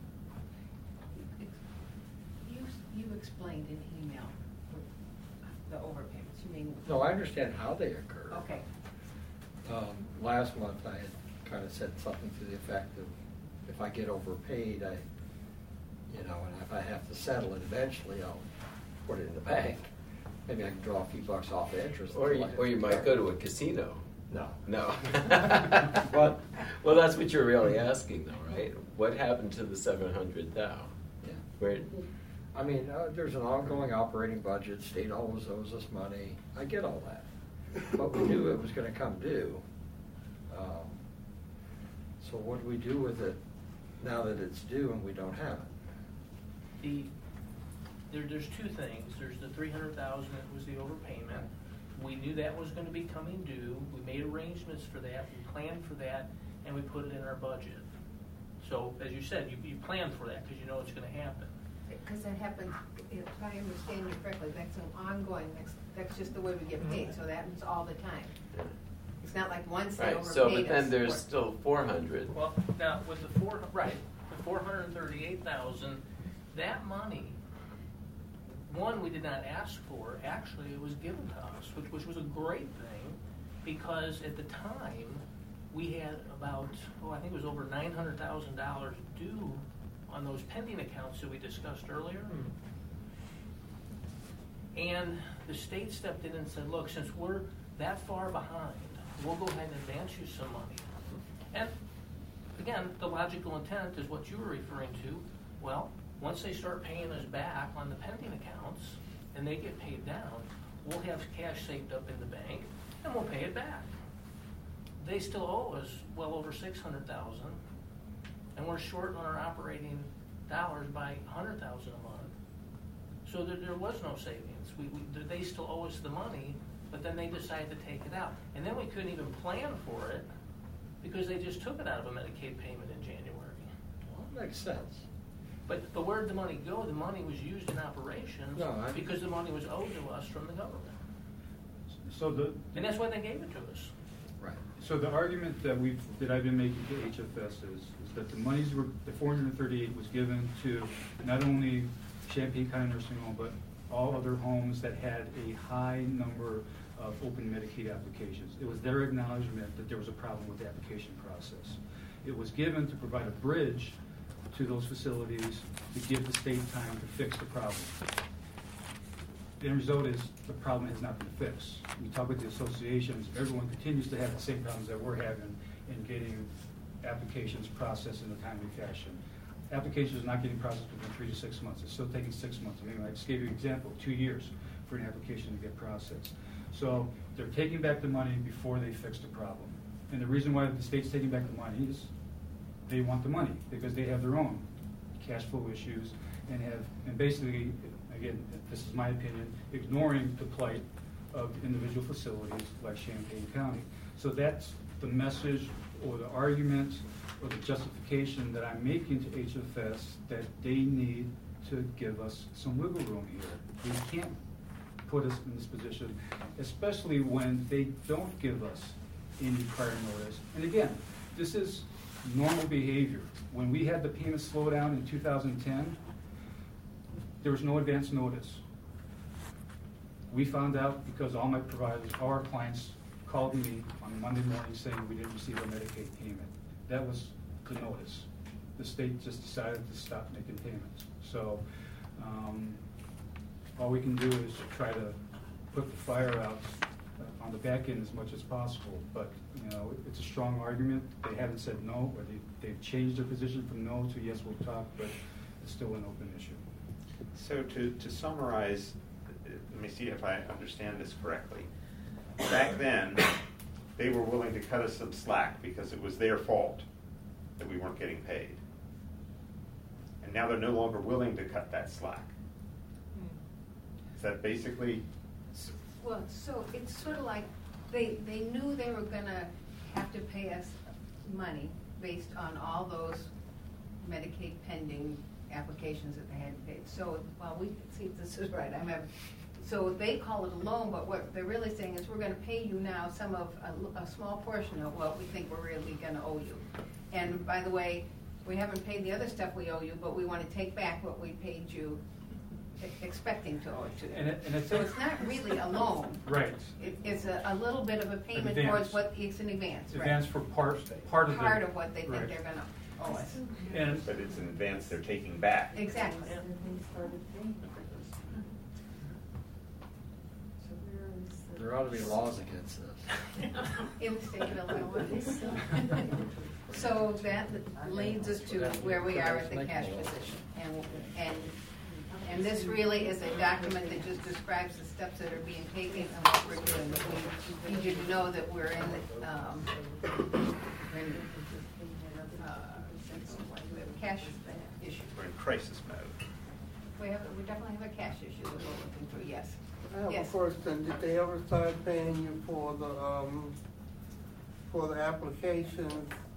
You, you explained in email the overpayments, you mean? No, I understand how they occurred. Okay. Um, last month I had kind of said something to the effect of, if I get overpaid, I, you know, and if I have to settle it eventually, I'll put it in the bank. Maybe I can draw a few bucks off the interest. Or you, or you might go to a casino. No. No. But well, that's what you're really asking, though, right? What happened to the seven hundred thou? Yeah. Where? I mean, uh, there's an ongoing operating budget. State always owes us money. I get all that, but we knew it was going to come due. Um, so what do we do with it now that it's due and we don't have it? The, there, there's two things. There's the three hundred thousand that was the overpayment. We knew that was going to be coming due. We made arrangements for that. We planned for that, and we put it in our budget. So, as you said, you, you planned for that because you know it's going to happen. Because that happens, if I understand you correctly, that's an ongoing, that's, that's just the way we get paid, so that happens all the time. It's not like once they Right. overpaid us. So, but then there's or- still four hundred. Well, now with the four, right, the four hundred thirty-eight thousand, that money, one, we did not ask for. Actually, it was given to us, which, which was a great thing, because at the time we had about, oh, I think it was over nine hundred thousand dollars due on those pending accounts that we discussed earlier. And the state stepped in and said, look, since we're that far behind, we'll go ahead and advance you some money. And again, the logical intent is what you were referring to. Well, once they start paying us back on the pending accounts and they get paid down, we'll have cash saved up in the bank and we'll pay it back. They still owe us well over six hundred thousand dollars, and we're short on our operating dollars by one hundred thousand dollars a month. So there, there was no savings. We, we, they still owe us the money, but then they decided to take it out. And then we couldn't even plan for it because they just took it out of a Medicaid payment in January. Well, that makes sense. But, but where did the money go? The money was used in operations No, I- because the money was owed to us from the government. So the, And that's why they gave it to us. Right. so the argument that we've, that I've been making to H F S is, is that the monies were, the four hundred thirty-eight was given to not only Champaign County Nursing Home, but all other homes that had a high number of open Medicaid applications. It was their acknowledgement that there was a problem with the application process. It was given to provide a bridge to those facilities to give the state time to fix the problem. The end result is the problem has not been fixed. We talk with the associations, everyone continues to have the same problems that we're having in getting applications processed in a timely fashion. Applications are not getting processed within three to six months. It's still taking six months. I mean, I just gave you an example, two years for an application to get processed. So they're taking back the money before they fix the problem. And the reason why the state's taking back the money is they want the money because they have their own cash flow issues and have, and basically, again, this is my opinion, ignoring the plight of individual facilities like Champaign County. So that's the message or the argument or the justification that I'm making to H F S that they need to give us some wiggle room here. They can't put us in this position, especially when they don't give us any prior notice. And again, this is normal behavior. When we had the payment slowdown in two thousand ten, there was no advance notice. We found out because all my providers, all our clients called me on Monday morning saying we didn't receive a Medicaid payment. That was the notice. The state just decided to stop making payments. So um, all we can do is try to put the fire out on the back end as much as possible. But you know, it's a strong argument. They haven't said no, or they, they've changed their position from no to yes, we'll talk, but it's still an open issue. So to, to summarize, let me see if I understand this correctly. Back then, they were willing to cut us some slack because it was their fault that we weren't getting paid. And now they're no longer willing to cut that slack. Is that basically? Well, so it's sort of like they, they knew they were gonna have to pay us money based on all those Medicaid pending applications that they hadn't paid. So, well, we, see if this is right, I'm having, so they call it a loan, but what they're really saying is we're gonna pay you now some of, a, a small portion of what we think we're really gonna owe you. And by the way, we haven't paid the other stuff we owe you, but we wanna take back what we paid you expecting to owe it to you. And it- and it's- so it's not really a loan. Right. It, it's a, a little bit of a payment Advance. towards what, it's an advance, right? Advance for part, part of the. Part of what they think right. they're gonna owe us. And, but it's an advance they're taking back. Exactly. There ought to be laws against this. In the state of Illinois. So that leads us to where we are at the cash position. And, and, and this really is a document that just describes the steps that are being taken and what we're doing. We need you to know that we're in, the, um, we're in, uh, we have a cash issue. We're in crisis mode. We have, we definitely have a cash issue that we're looking through, yes. I have Yes. a question. Did they ever start paying you for the, um, for the applications?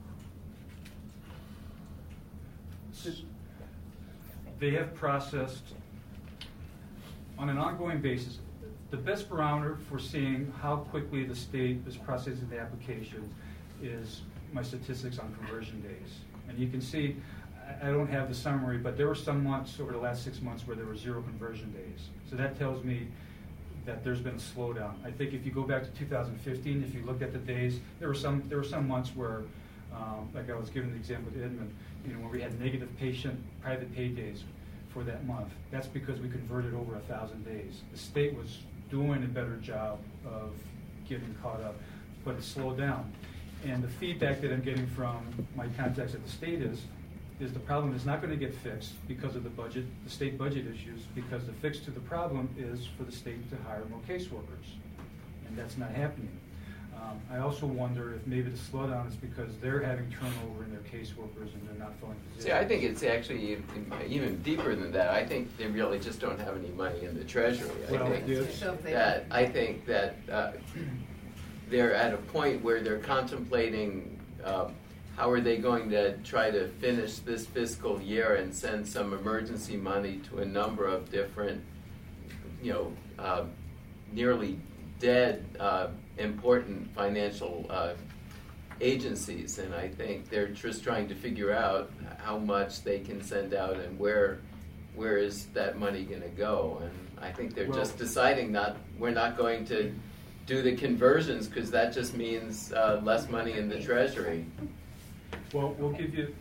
They have processed, on an ongoing basis, the best barometer for seeing how quickly the state is processing the applications is my statistics on conversion days. And you can see, I I don't have the summary, but there were some months over the last six months where there were zero conversion days. So that tells me that there's been a slowdown. I think if you go back to two thousand fifteen, if you look at the days, there were some there were some months where, um, like I was giving the example to Edmund, you know, where we had negative patient private pay days for that month. That's because we converted over a thousand days. The state was doing a better job of getting caught up, but it slowed down. And the feedback that I'm getting from my contacts at the state is, is the problem is not going to get fixed because of the budget, the state budget issues, because the fix to the problem is for the state to hire more caseworkers, and that's not happening. Um, I also wonder if maybe the slowdown is because they're having turnover in their caseworkers and they're not filling positions. See, I think it's actually even deeper than that. I think they really just don't have any money in the treasury. I Well, think yes. that I think that uh, they're at a point where they're contemplating um, how are they going to try to finish this fiscal year and send some emergency money to a number of different, you know, uh, nearly dead uh, important financial uh, agencies, and I think they're just trying to figure out how much they can send out and where where is that money going to go. And I think they're Well, just deciding not we're not going to do the conversions because that just means uh, less money in the treasury. Well, we'll give you,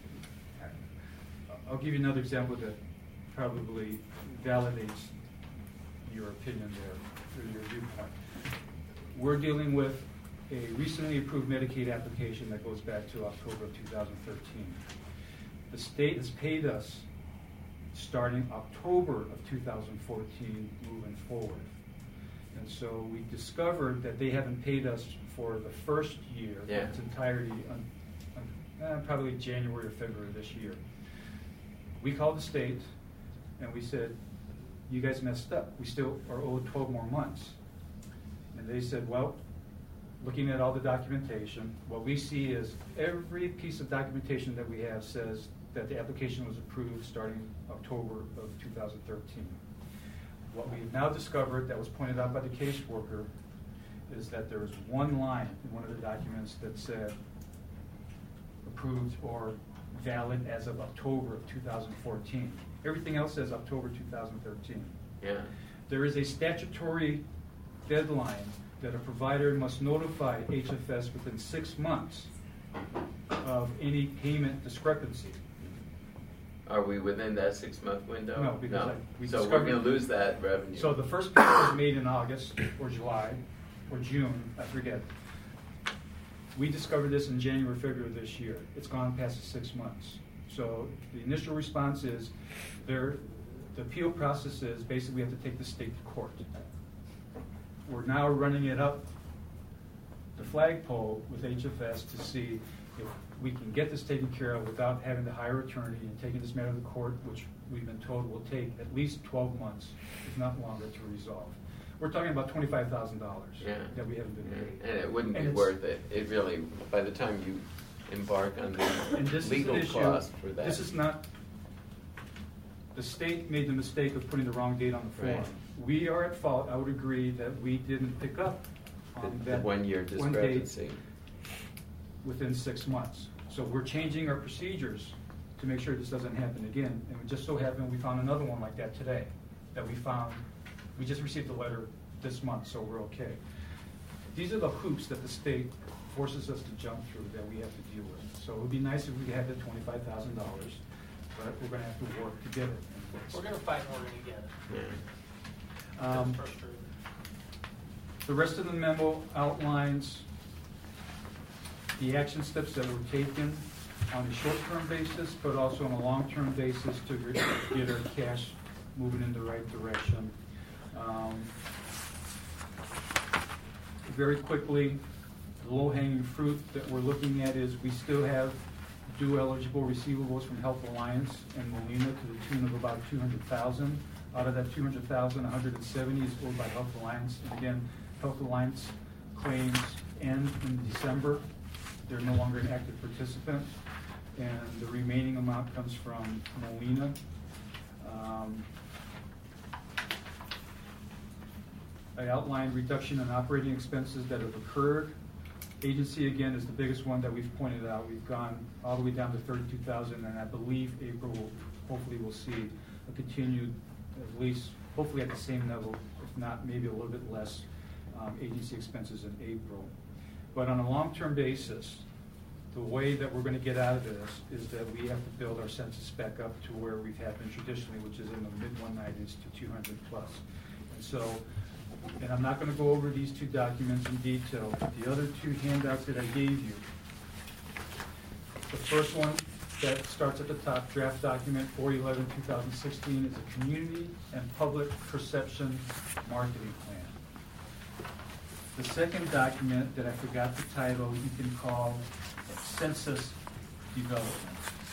I'll give you another example that probably validates your opinion there, or your viewpoint. We're dealing with a recently approved Medicaid application that goes back to October of two thousand thirteen. The state has paid us starting October of two thousand fourteen moving forward. And so we discovered that they haven't paid us for the first year, Yeah. its entirety, on, on, uh, probably January or February of this year. We called the state and we said, you guys messed up. We still are owed twelve more months. And they said, well, looking at all the documentation, what we see is every piece of documentation that we have says that the application was approved starting October of two thousand thirteen. What we've now discovered that was pointed out by the caseworker is that there was one line in one of the documents that said approved or valid as of October of two thousand fourteen. Everything else says October two thousand thirteen. Yeah. There is a statutory deadline that a provider must notify H F S within six months of any payment discrepancy. Are we within that six-month window? No, because I- we So we're discovered- going to lose that revenue. So the first payment was made in August or July or June, I forget. We discovered this in January, February of this year. It's gone past the six months. So the initial response is there, the appeal process is basically we have to take the state to court. We're now running it up the flagpole with H F S to see if we can get this taken care of without having to hire an attorney and taking this matter to court, which we've been told will take at least twelve months, if not longer, to resolve. We're talking about twenty-five thousand dollars Yeah. that we haven't been paid. And it wouldn't And be it's- worth it. It really, by the time you embark on And the this is legal an issue, cost for that. This is not, the state made the mistake of putting the wrong date on the form. Right. We are at fault, I would agree, that we didn't pick up on The- the that one-year one date discrepancy. within six months. So we're changing our procedures to make sure this doesn't happen again. And it just so happened, we found another one like that today, that we found, we just received a letter this month, so we're okay. These are the hoops that the state forces us to jump through that we have to deal with. So it would be nice if we could have the twenty-five thousand dollars, but we're gonna have to work to get it. We're gonna fight in order to get it. Yeah. Um, That's frustrating. The rest of the memo outlines the action steps that were taken on a short-term basis, but also on a long-term basis to re- get our cash moving in the right direction. Um, very quickly, the low-hanging fruit that we're looking at is we still have due eligible receivables from Health Alliance and Molina to the tune of about two hundred thousand. Out of that two hundred thousand, one hundred seventy is owed by Health Alliance. And again, Health Alliance claims end in December. They're no longer an active participant. And the remaining amount comes from Molina. Um, I outlined reduction in operating expenses that have occurred. Agency, again, is the biggest one that we've pointed out. We've gone all the way down to thirty-two thousand, and I believe April will, hopefully we'll see a continued, at least, hopefully at the same level, if not maybe a little bit less, um, agency expenses in April. But on a long-term basis, the way that we're going to get out of this is that we have to build our census back up to where we've had been traditionally, which is in the mid one nineties to two hundred plus. And so, and I'm not going to go over these two documents in detail, but the other two handouts that I gave you, the first one that starts at the top, draft document four eleven two thousand sixteen, is a community and public perception marketing plan. The second document that I forgot the title, you can call census development.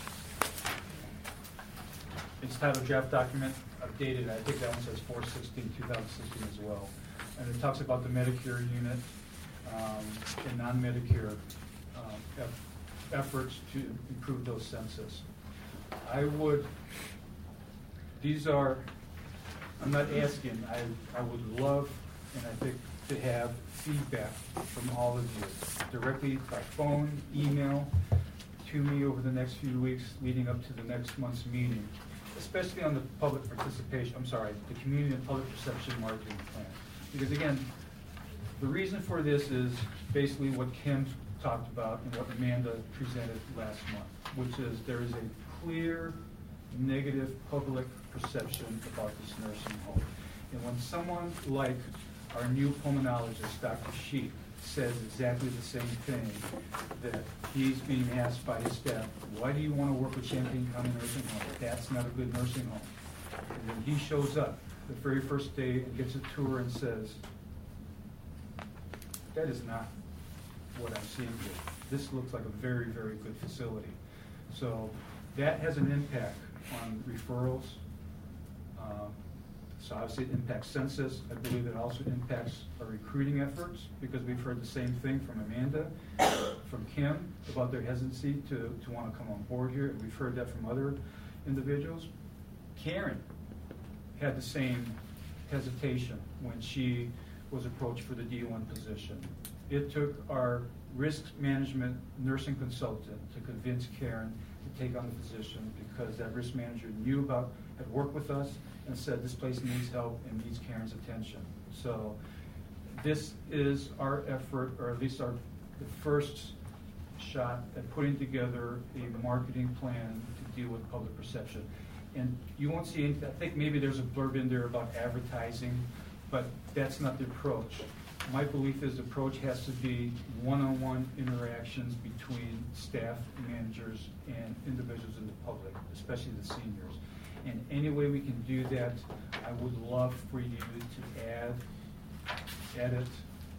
It's titled draft document updated. I think that one says four sixteen two thousand sixteen as well. And it talks about the Medicare unit um, and non-Medicare um, efforts to improve those census. I would, these are, I'm not asking, I, I would love, and I think, to have feedback from all of you, directly by phone, email, to me over the next few weeks leading up to the next month's meeting, especially on the public participation, I'm sorry, the community and public perception marketing plan. Because again, the reason for this is basically what Kim talked about and what Amanda presented last month, which is there is a clear negative public perception about this nursing home. And when someone like our new pulmonologist, Doctor Sheep, says exactly the same thing, that he's being asked by his staff, why do you want to work with Champaign County Nursing Home? That's not a good nursing home. And then he shows up the very first day and gets a tour and says, that is not what I'm seeing here. This looks like a very, very good facility. So that has an impact on referrals. Um, So obviously it impacts census. I believe it also impacts our recruiting efforts, because we've heard the same thing from Amanda, from Kim, about their hesitancy to, to want to come on board here. And we've heard that from other individuals. Karen had the same hesitation when she was approached for the D one position. It took our risk management nursing consultant to convince Karen to take on the position, because that risk manager knew about, had worked with us, and said this place needs help and needs Karen's attention. So this is our effort, or at least our the first shot at putting together a marketing plan to deal with public perception. And you won't see anything, I think maybe there's a blurb in there about advertising, but that's not the approach. My belief is the approach has to be one-on-one interactions between staff, managers, and individuals in the public, especially the seniors. And any way we can do that, I would love for you to add, edit,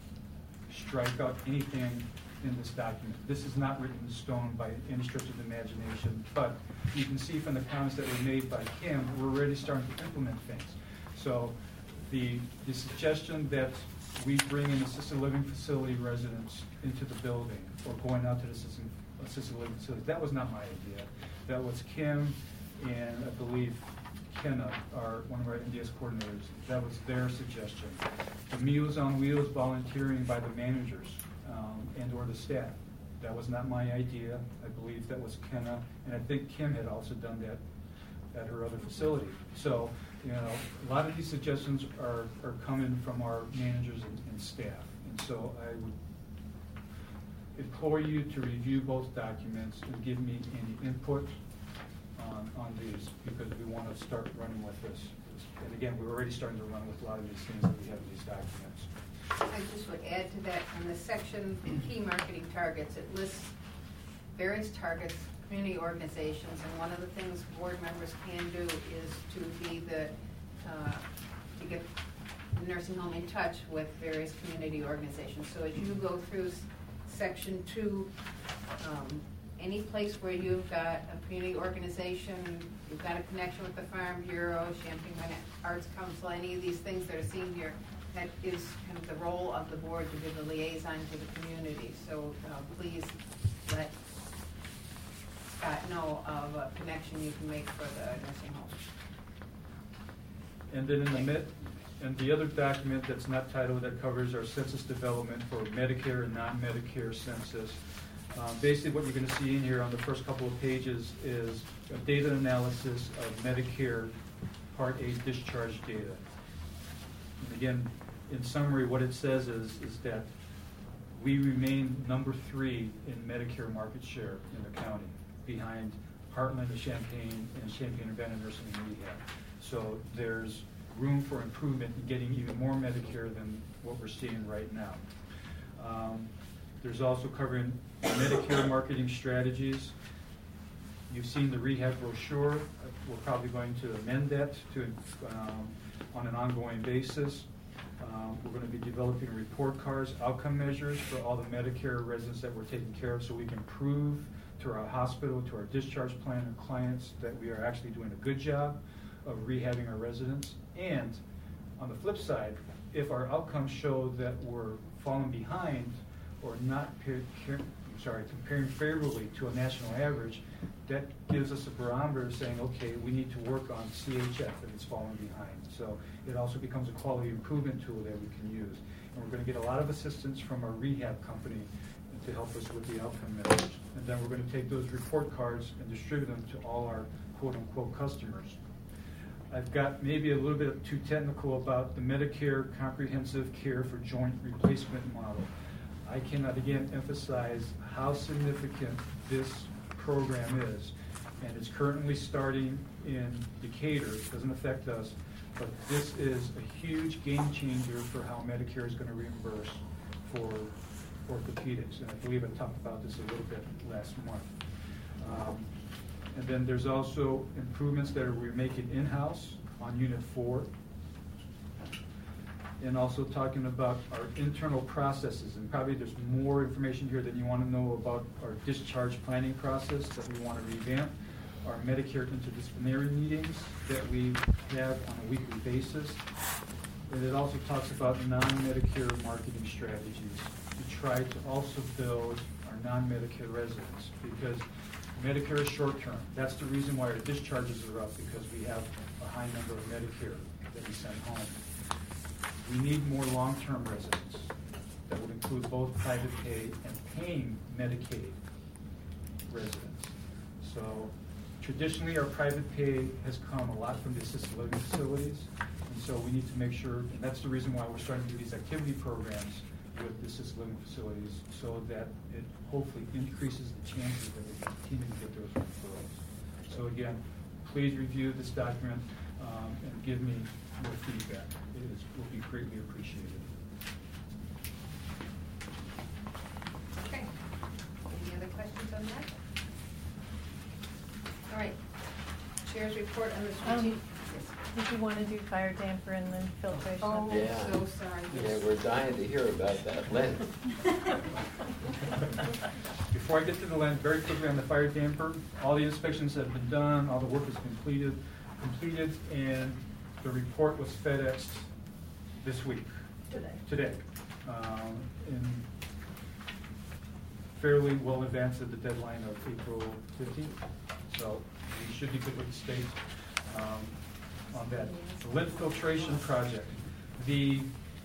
strike out anything in this document. This is not written in stone by any stretch of the imagination, but you can see from the comments that were made by Kim, we're already starting to implement things. So the, the suggestion that we bring in assisted living facility residents into the building, or going out to the assisted, assisted living facilities, that was not my idea. That was Kim and I believe Kenna, our, one of our N D S coordinators. That was their suggestion. The Meals on Wheels volunteering by the managers um, and or the staff. That was not my idea. I believe that was Kenna, and I think Kim had also done that at her other facility. So, you know, a lot of these suggestions are, are coming from our managers and, and staff. And so I would implore you to review both documents and give me any input on, on these, because we want to start running with this. And again, we're already starting to run with a lot of these things that we have in these documents. I just would add to that, in the section, key marketing targets, it lists various targets, community organizations, and one of the things board members can do is to be the, uh, to get the nursing home in touch with various community organizations. So as you go through s- section two, um, any place where you've got a community organization, you've got a connection with the Farm Bureau, Champaign Arts Council, any of these things that are seen here, that is kind of the role of the board to be the liaison to the community. So uh, please let Scott know of a connection you can make for the nursing home. And then in the mid, and the other document that's not titled, that covers our census development for Medicare and non-Medicare census. Um, basically what you're going to see in here on the first couple of pages is a data analysis of Medicare Part A discharge data. And again, in summary, what it says is, is that we remain number three in Medicare market share in the county, behind Heartland and Champaign and Champaign-Urbana Nursing and Rehab. So there's room for improvement in getting even more Medicare than what we're seeing right now. Um, there's also covering Medicare marketing strategies. You've seen the rehab brochure. We're probably going to amend that to um, on an ongoing basis. Um, we're going to be developing report cards, outcome measures for all the Medicare residents that we're taking care of, so we can prove to our hospital, to our discharge plan and clients that we are actually doing a good job of rehabbing our residents. And on the flip side, if our outcomes show that we're falling behind or not sorry, comparing favorably to a national average, that gives us a barometer saying, okay, we need to work on C H F if it's falling behind. So it also becomes a quality improvement tool that we can use. And we're going to get a lot of assistance from our rehab company to help us with the outcome measures. And then we're going to take those report cards and distribute them to all our quote-unquote customers. I've got maybe a little bit too technical about the Medicare Comprehensive Care for Joint Replacement model. I cannot again emphasize how significant this program is. And it's currently starting in Decatur. It doesn't affect us, but this is a huge game changer for how Medicare is going to reimburse for orthopedics. And I believe I talked about this a little bit last month. Um, and then there's also improvements that we're making in-house on Unit four. And also talking about our internal processes. And probably there's more information here that you want to know about our discharge planning process that we want to revamp, our Medicare interdisciplinary meetings that we have on a weekly basis. And it also talks about non-Medicare marketing strategies to try to also build our non-Medicare residents, because Medicare is short-term. That's the reason why our discharges are up, because we have a high number of Medicare that we send home. We need more long-term residents that would include both private pay and paying Medicaid residents. So traditionally, our private pay has come a lot from the assisted living facilities, and so we need to make sure, and that's the reason why we're starting to do these activity programs with the assisted living facilities, so that it hopefully increases the chances that we continue to get those referrals. So again, please review this document um, and give me your feedback. It is, will be greatly appreciated. Okay. Any other questions on that? All right. Chair's report on the strategic. Um, Did you want to do fire damper and then filtration? Oh, Yeah. so sorry. Yeah, we're dying to hear about that. Lynn? Before I get to the land, very quickly on the fire damper, all the inspections have been done, all the work is completed, completed, and the report was FedExed this week. Today. Today. Um, in fairly well advanced of the deadline of April fifteenth. So we should be good with the state um, on that. The lint filtration project. The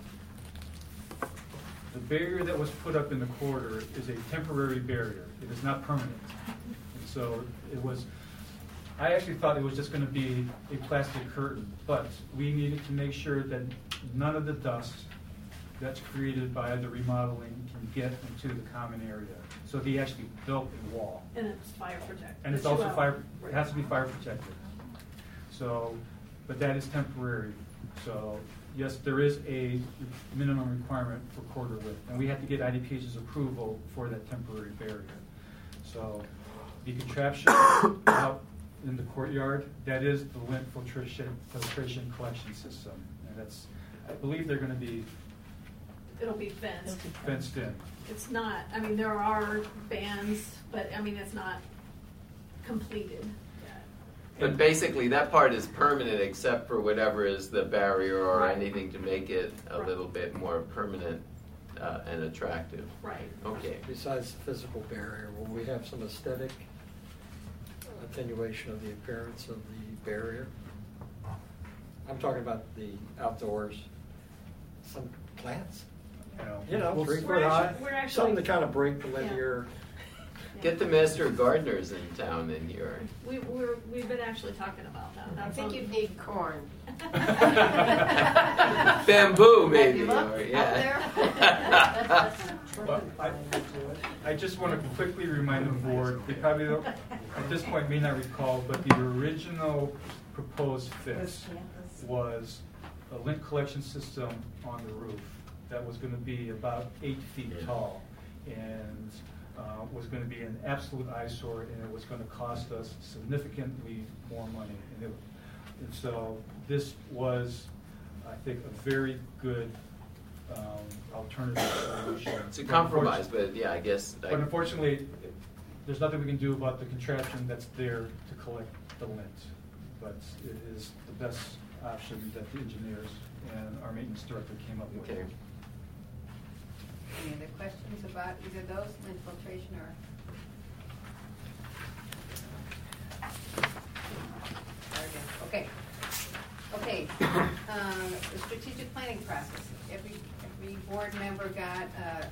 The barrier that was put up in the corridor is a temporary barrier. It is not permanent. And so it was, I actually thought it was just going to be a plastic curtain, but we needed to make sure that none of the dust that's created by the remodeling can get into the common area. So they actually built a wall. And it's fire protected. And it's also fire, it has to be fire protected. So, but that is temporary. So, yes, there is a minimum requirement for corridor width, and we have to get I D P H's approval for that temporary barrier. So, the contraption out in the courtyard, that is the lint filtration, filtration collection system. And that's, I believe they're going to be It'll be fenced. fenced in. It's not, I mean, there are bands, but I mean, it's not completed yet. But basically, that part is permanent except for whatever is the barrier or Right. anything to make it a Right. little bit more permanent uh, and attractive. Right. Okay. Besides the physical barrier, will we have some aesthetic attenuation of the appearance of the barrier? I'm talking about the outdoors, some plants, You know, you know, we'll- three We're foot high, actually- we're actually- something to kind of break the Yeah. linear. Get the master gardeners in town in here. We, we're, we've been actually talking about that. I That's think on- you need corn. Bamboo, Have maybe. you looked or- out yeah. Well, I, I just want to quickly remind the board, they probably don't, at this point may not recall, but the original proposed fix was a lint collection system on the roof that was going to be about eight feet tall and uh, was going to be an absolute eyesore, and it was going to cost us significantly more money. And, it, and so this was, I think, a very good um, alternative solution. It's a compromise, but yeah, I guess. I, But unfortunately, there's nothing we can do about the contraption that's there to collect the lint. But it is the best option that the engineers and our maintenance director came up with. Okay. Any other questions about either those, lint filtration or? Okay. Okay. Um, the strategic planning process. Every every board member got a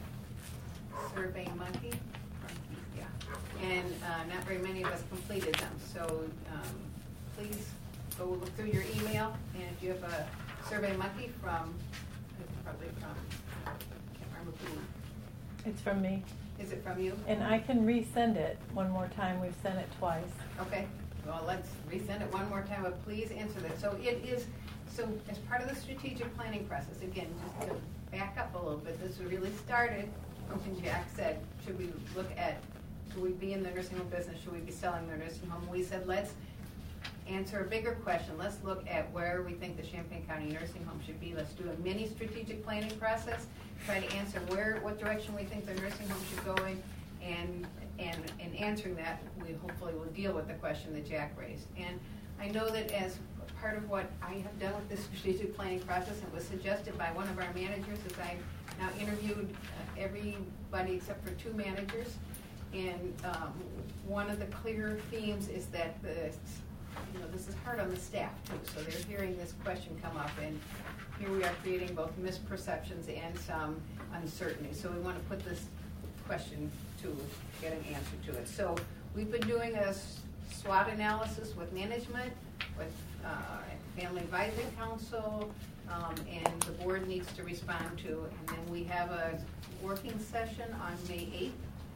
survey monkey. Yeah. And uh, not very many of us completed them. So um, please go look through your email, and if you have a survey monkey from, it's probably from, I can't remember who. It's from me. Is it from you? And I can resend it one more time. We've sent it twice. Okay, well, let's resend it one more time, but please answer that. So it is, so as part of the strategic planning process, again, just to back up a little bit, this really started when Jack said, should we look at, should we be in the nursing home business, should we be selling the nursing home? We said, let's answer a bigger question. Let's look at where we think the Champaign County nursing home should be. Let's do a mini strategic planning process, try to answer where, what direction we think the nursing home should go in, and and in answering that, we hopefully will deal with the question that Jack raised. And I know that as part of what I have done with this strategic planning process, it was suggested by one of our managers, as I now interviewed uh, everybody except for two managers, and um, one of the clear themes is that the you know, this is hard on the staff too, so they're hearing this question come up, and here we are creating both misperceptions and some uncertainty. So we want to put this question to get an answer to it. So we've been doing a SWOT analysis with management, with uh, Family Advisory Council, um, and the board needs to respond to, and then we have a working session on May eighth.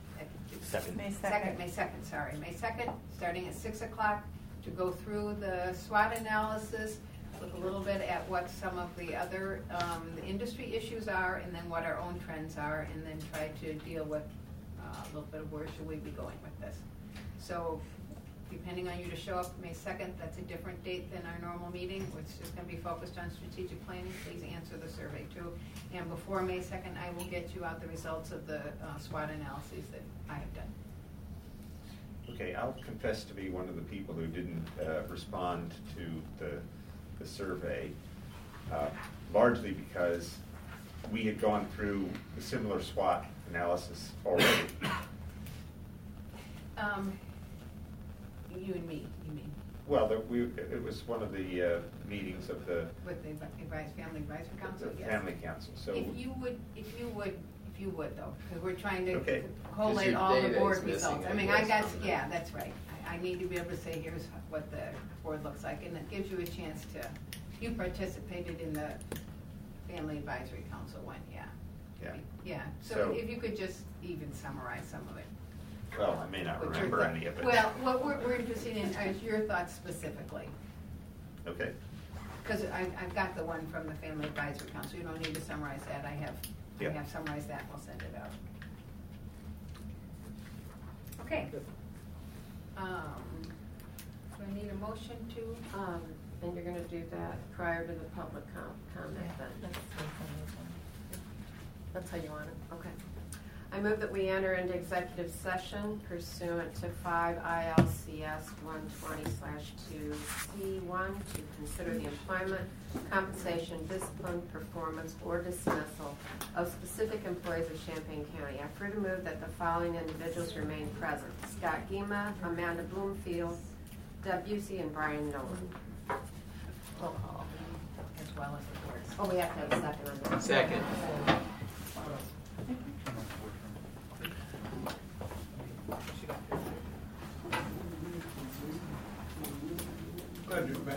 Second. May second. May second, sorry. May second, starting at six o'clock, to go through the SWOT analysis, look a little bit at what some of the other um, the industry issues are, and then what our own trends are, and then try to deal with uh, a little bit of where should we be going with this. So depending on you to show up May second, that's a different date than our normal meeting, which is going to be focused on strategic planning. Please answer the survey too. And before May second, I will get you out the results of the uh, SWOT analyses that I have done. Okay, I'll confess to be one of the people who didn't uh, respond to the, the survey, uh, largely because we had gone through a similar SWOT analysis already. Um, you and me, you mean? Well, there, we, it was one of the uh, meetings of the, With the advice, Family Advisory Council, the yes. Family Council. So If you would, if you would, if you would though, because we're trying to Okay. collate your all the data board is missing, results. I I mean, I guess, got, on that. yeah, that's right. I, I need to be able to say, here's what the board looks like, and it gives you a chance to, you participated in the Family Advisory Council one, yeah. Yeah. Yeah, so So- if you could just even summarize some of it. well, I may not What your remember thought- any of it. Well, what we're, we're interested in is your thoughts specifically. Okay. Because I've got the one from the Family Advisory Council. You don't need to summarize that. I have, I Yeah. have summarized that. We'll send it out. Okay. Um, do I need a motion to? Um, and you're gonna do that prior to the public com- comment then? That's how you want it? Okay. I move that we enter into executive session pursuant to five I L C S one twenty slash two C one to consider the employment, compensation, discipline, performance, or dismissal of specific employees of Champaign County. I further move that the following individuals remain present: Scott Gima, Amanda Bloomfield, Deb Busey, and Brian Nolan. Roll call, as well as the boards. Oh, we have to have a second on that. Second. Glad you met.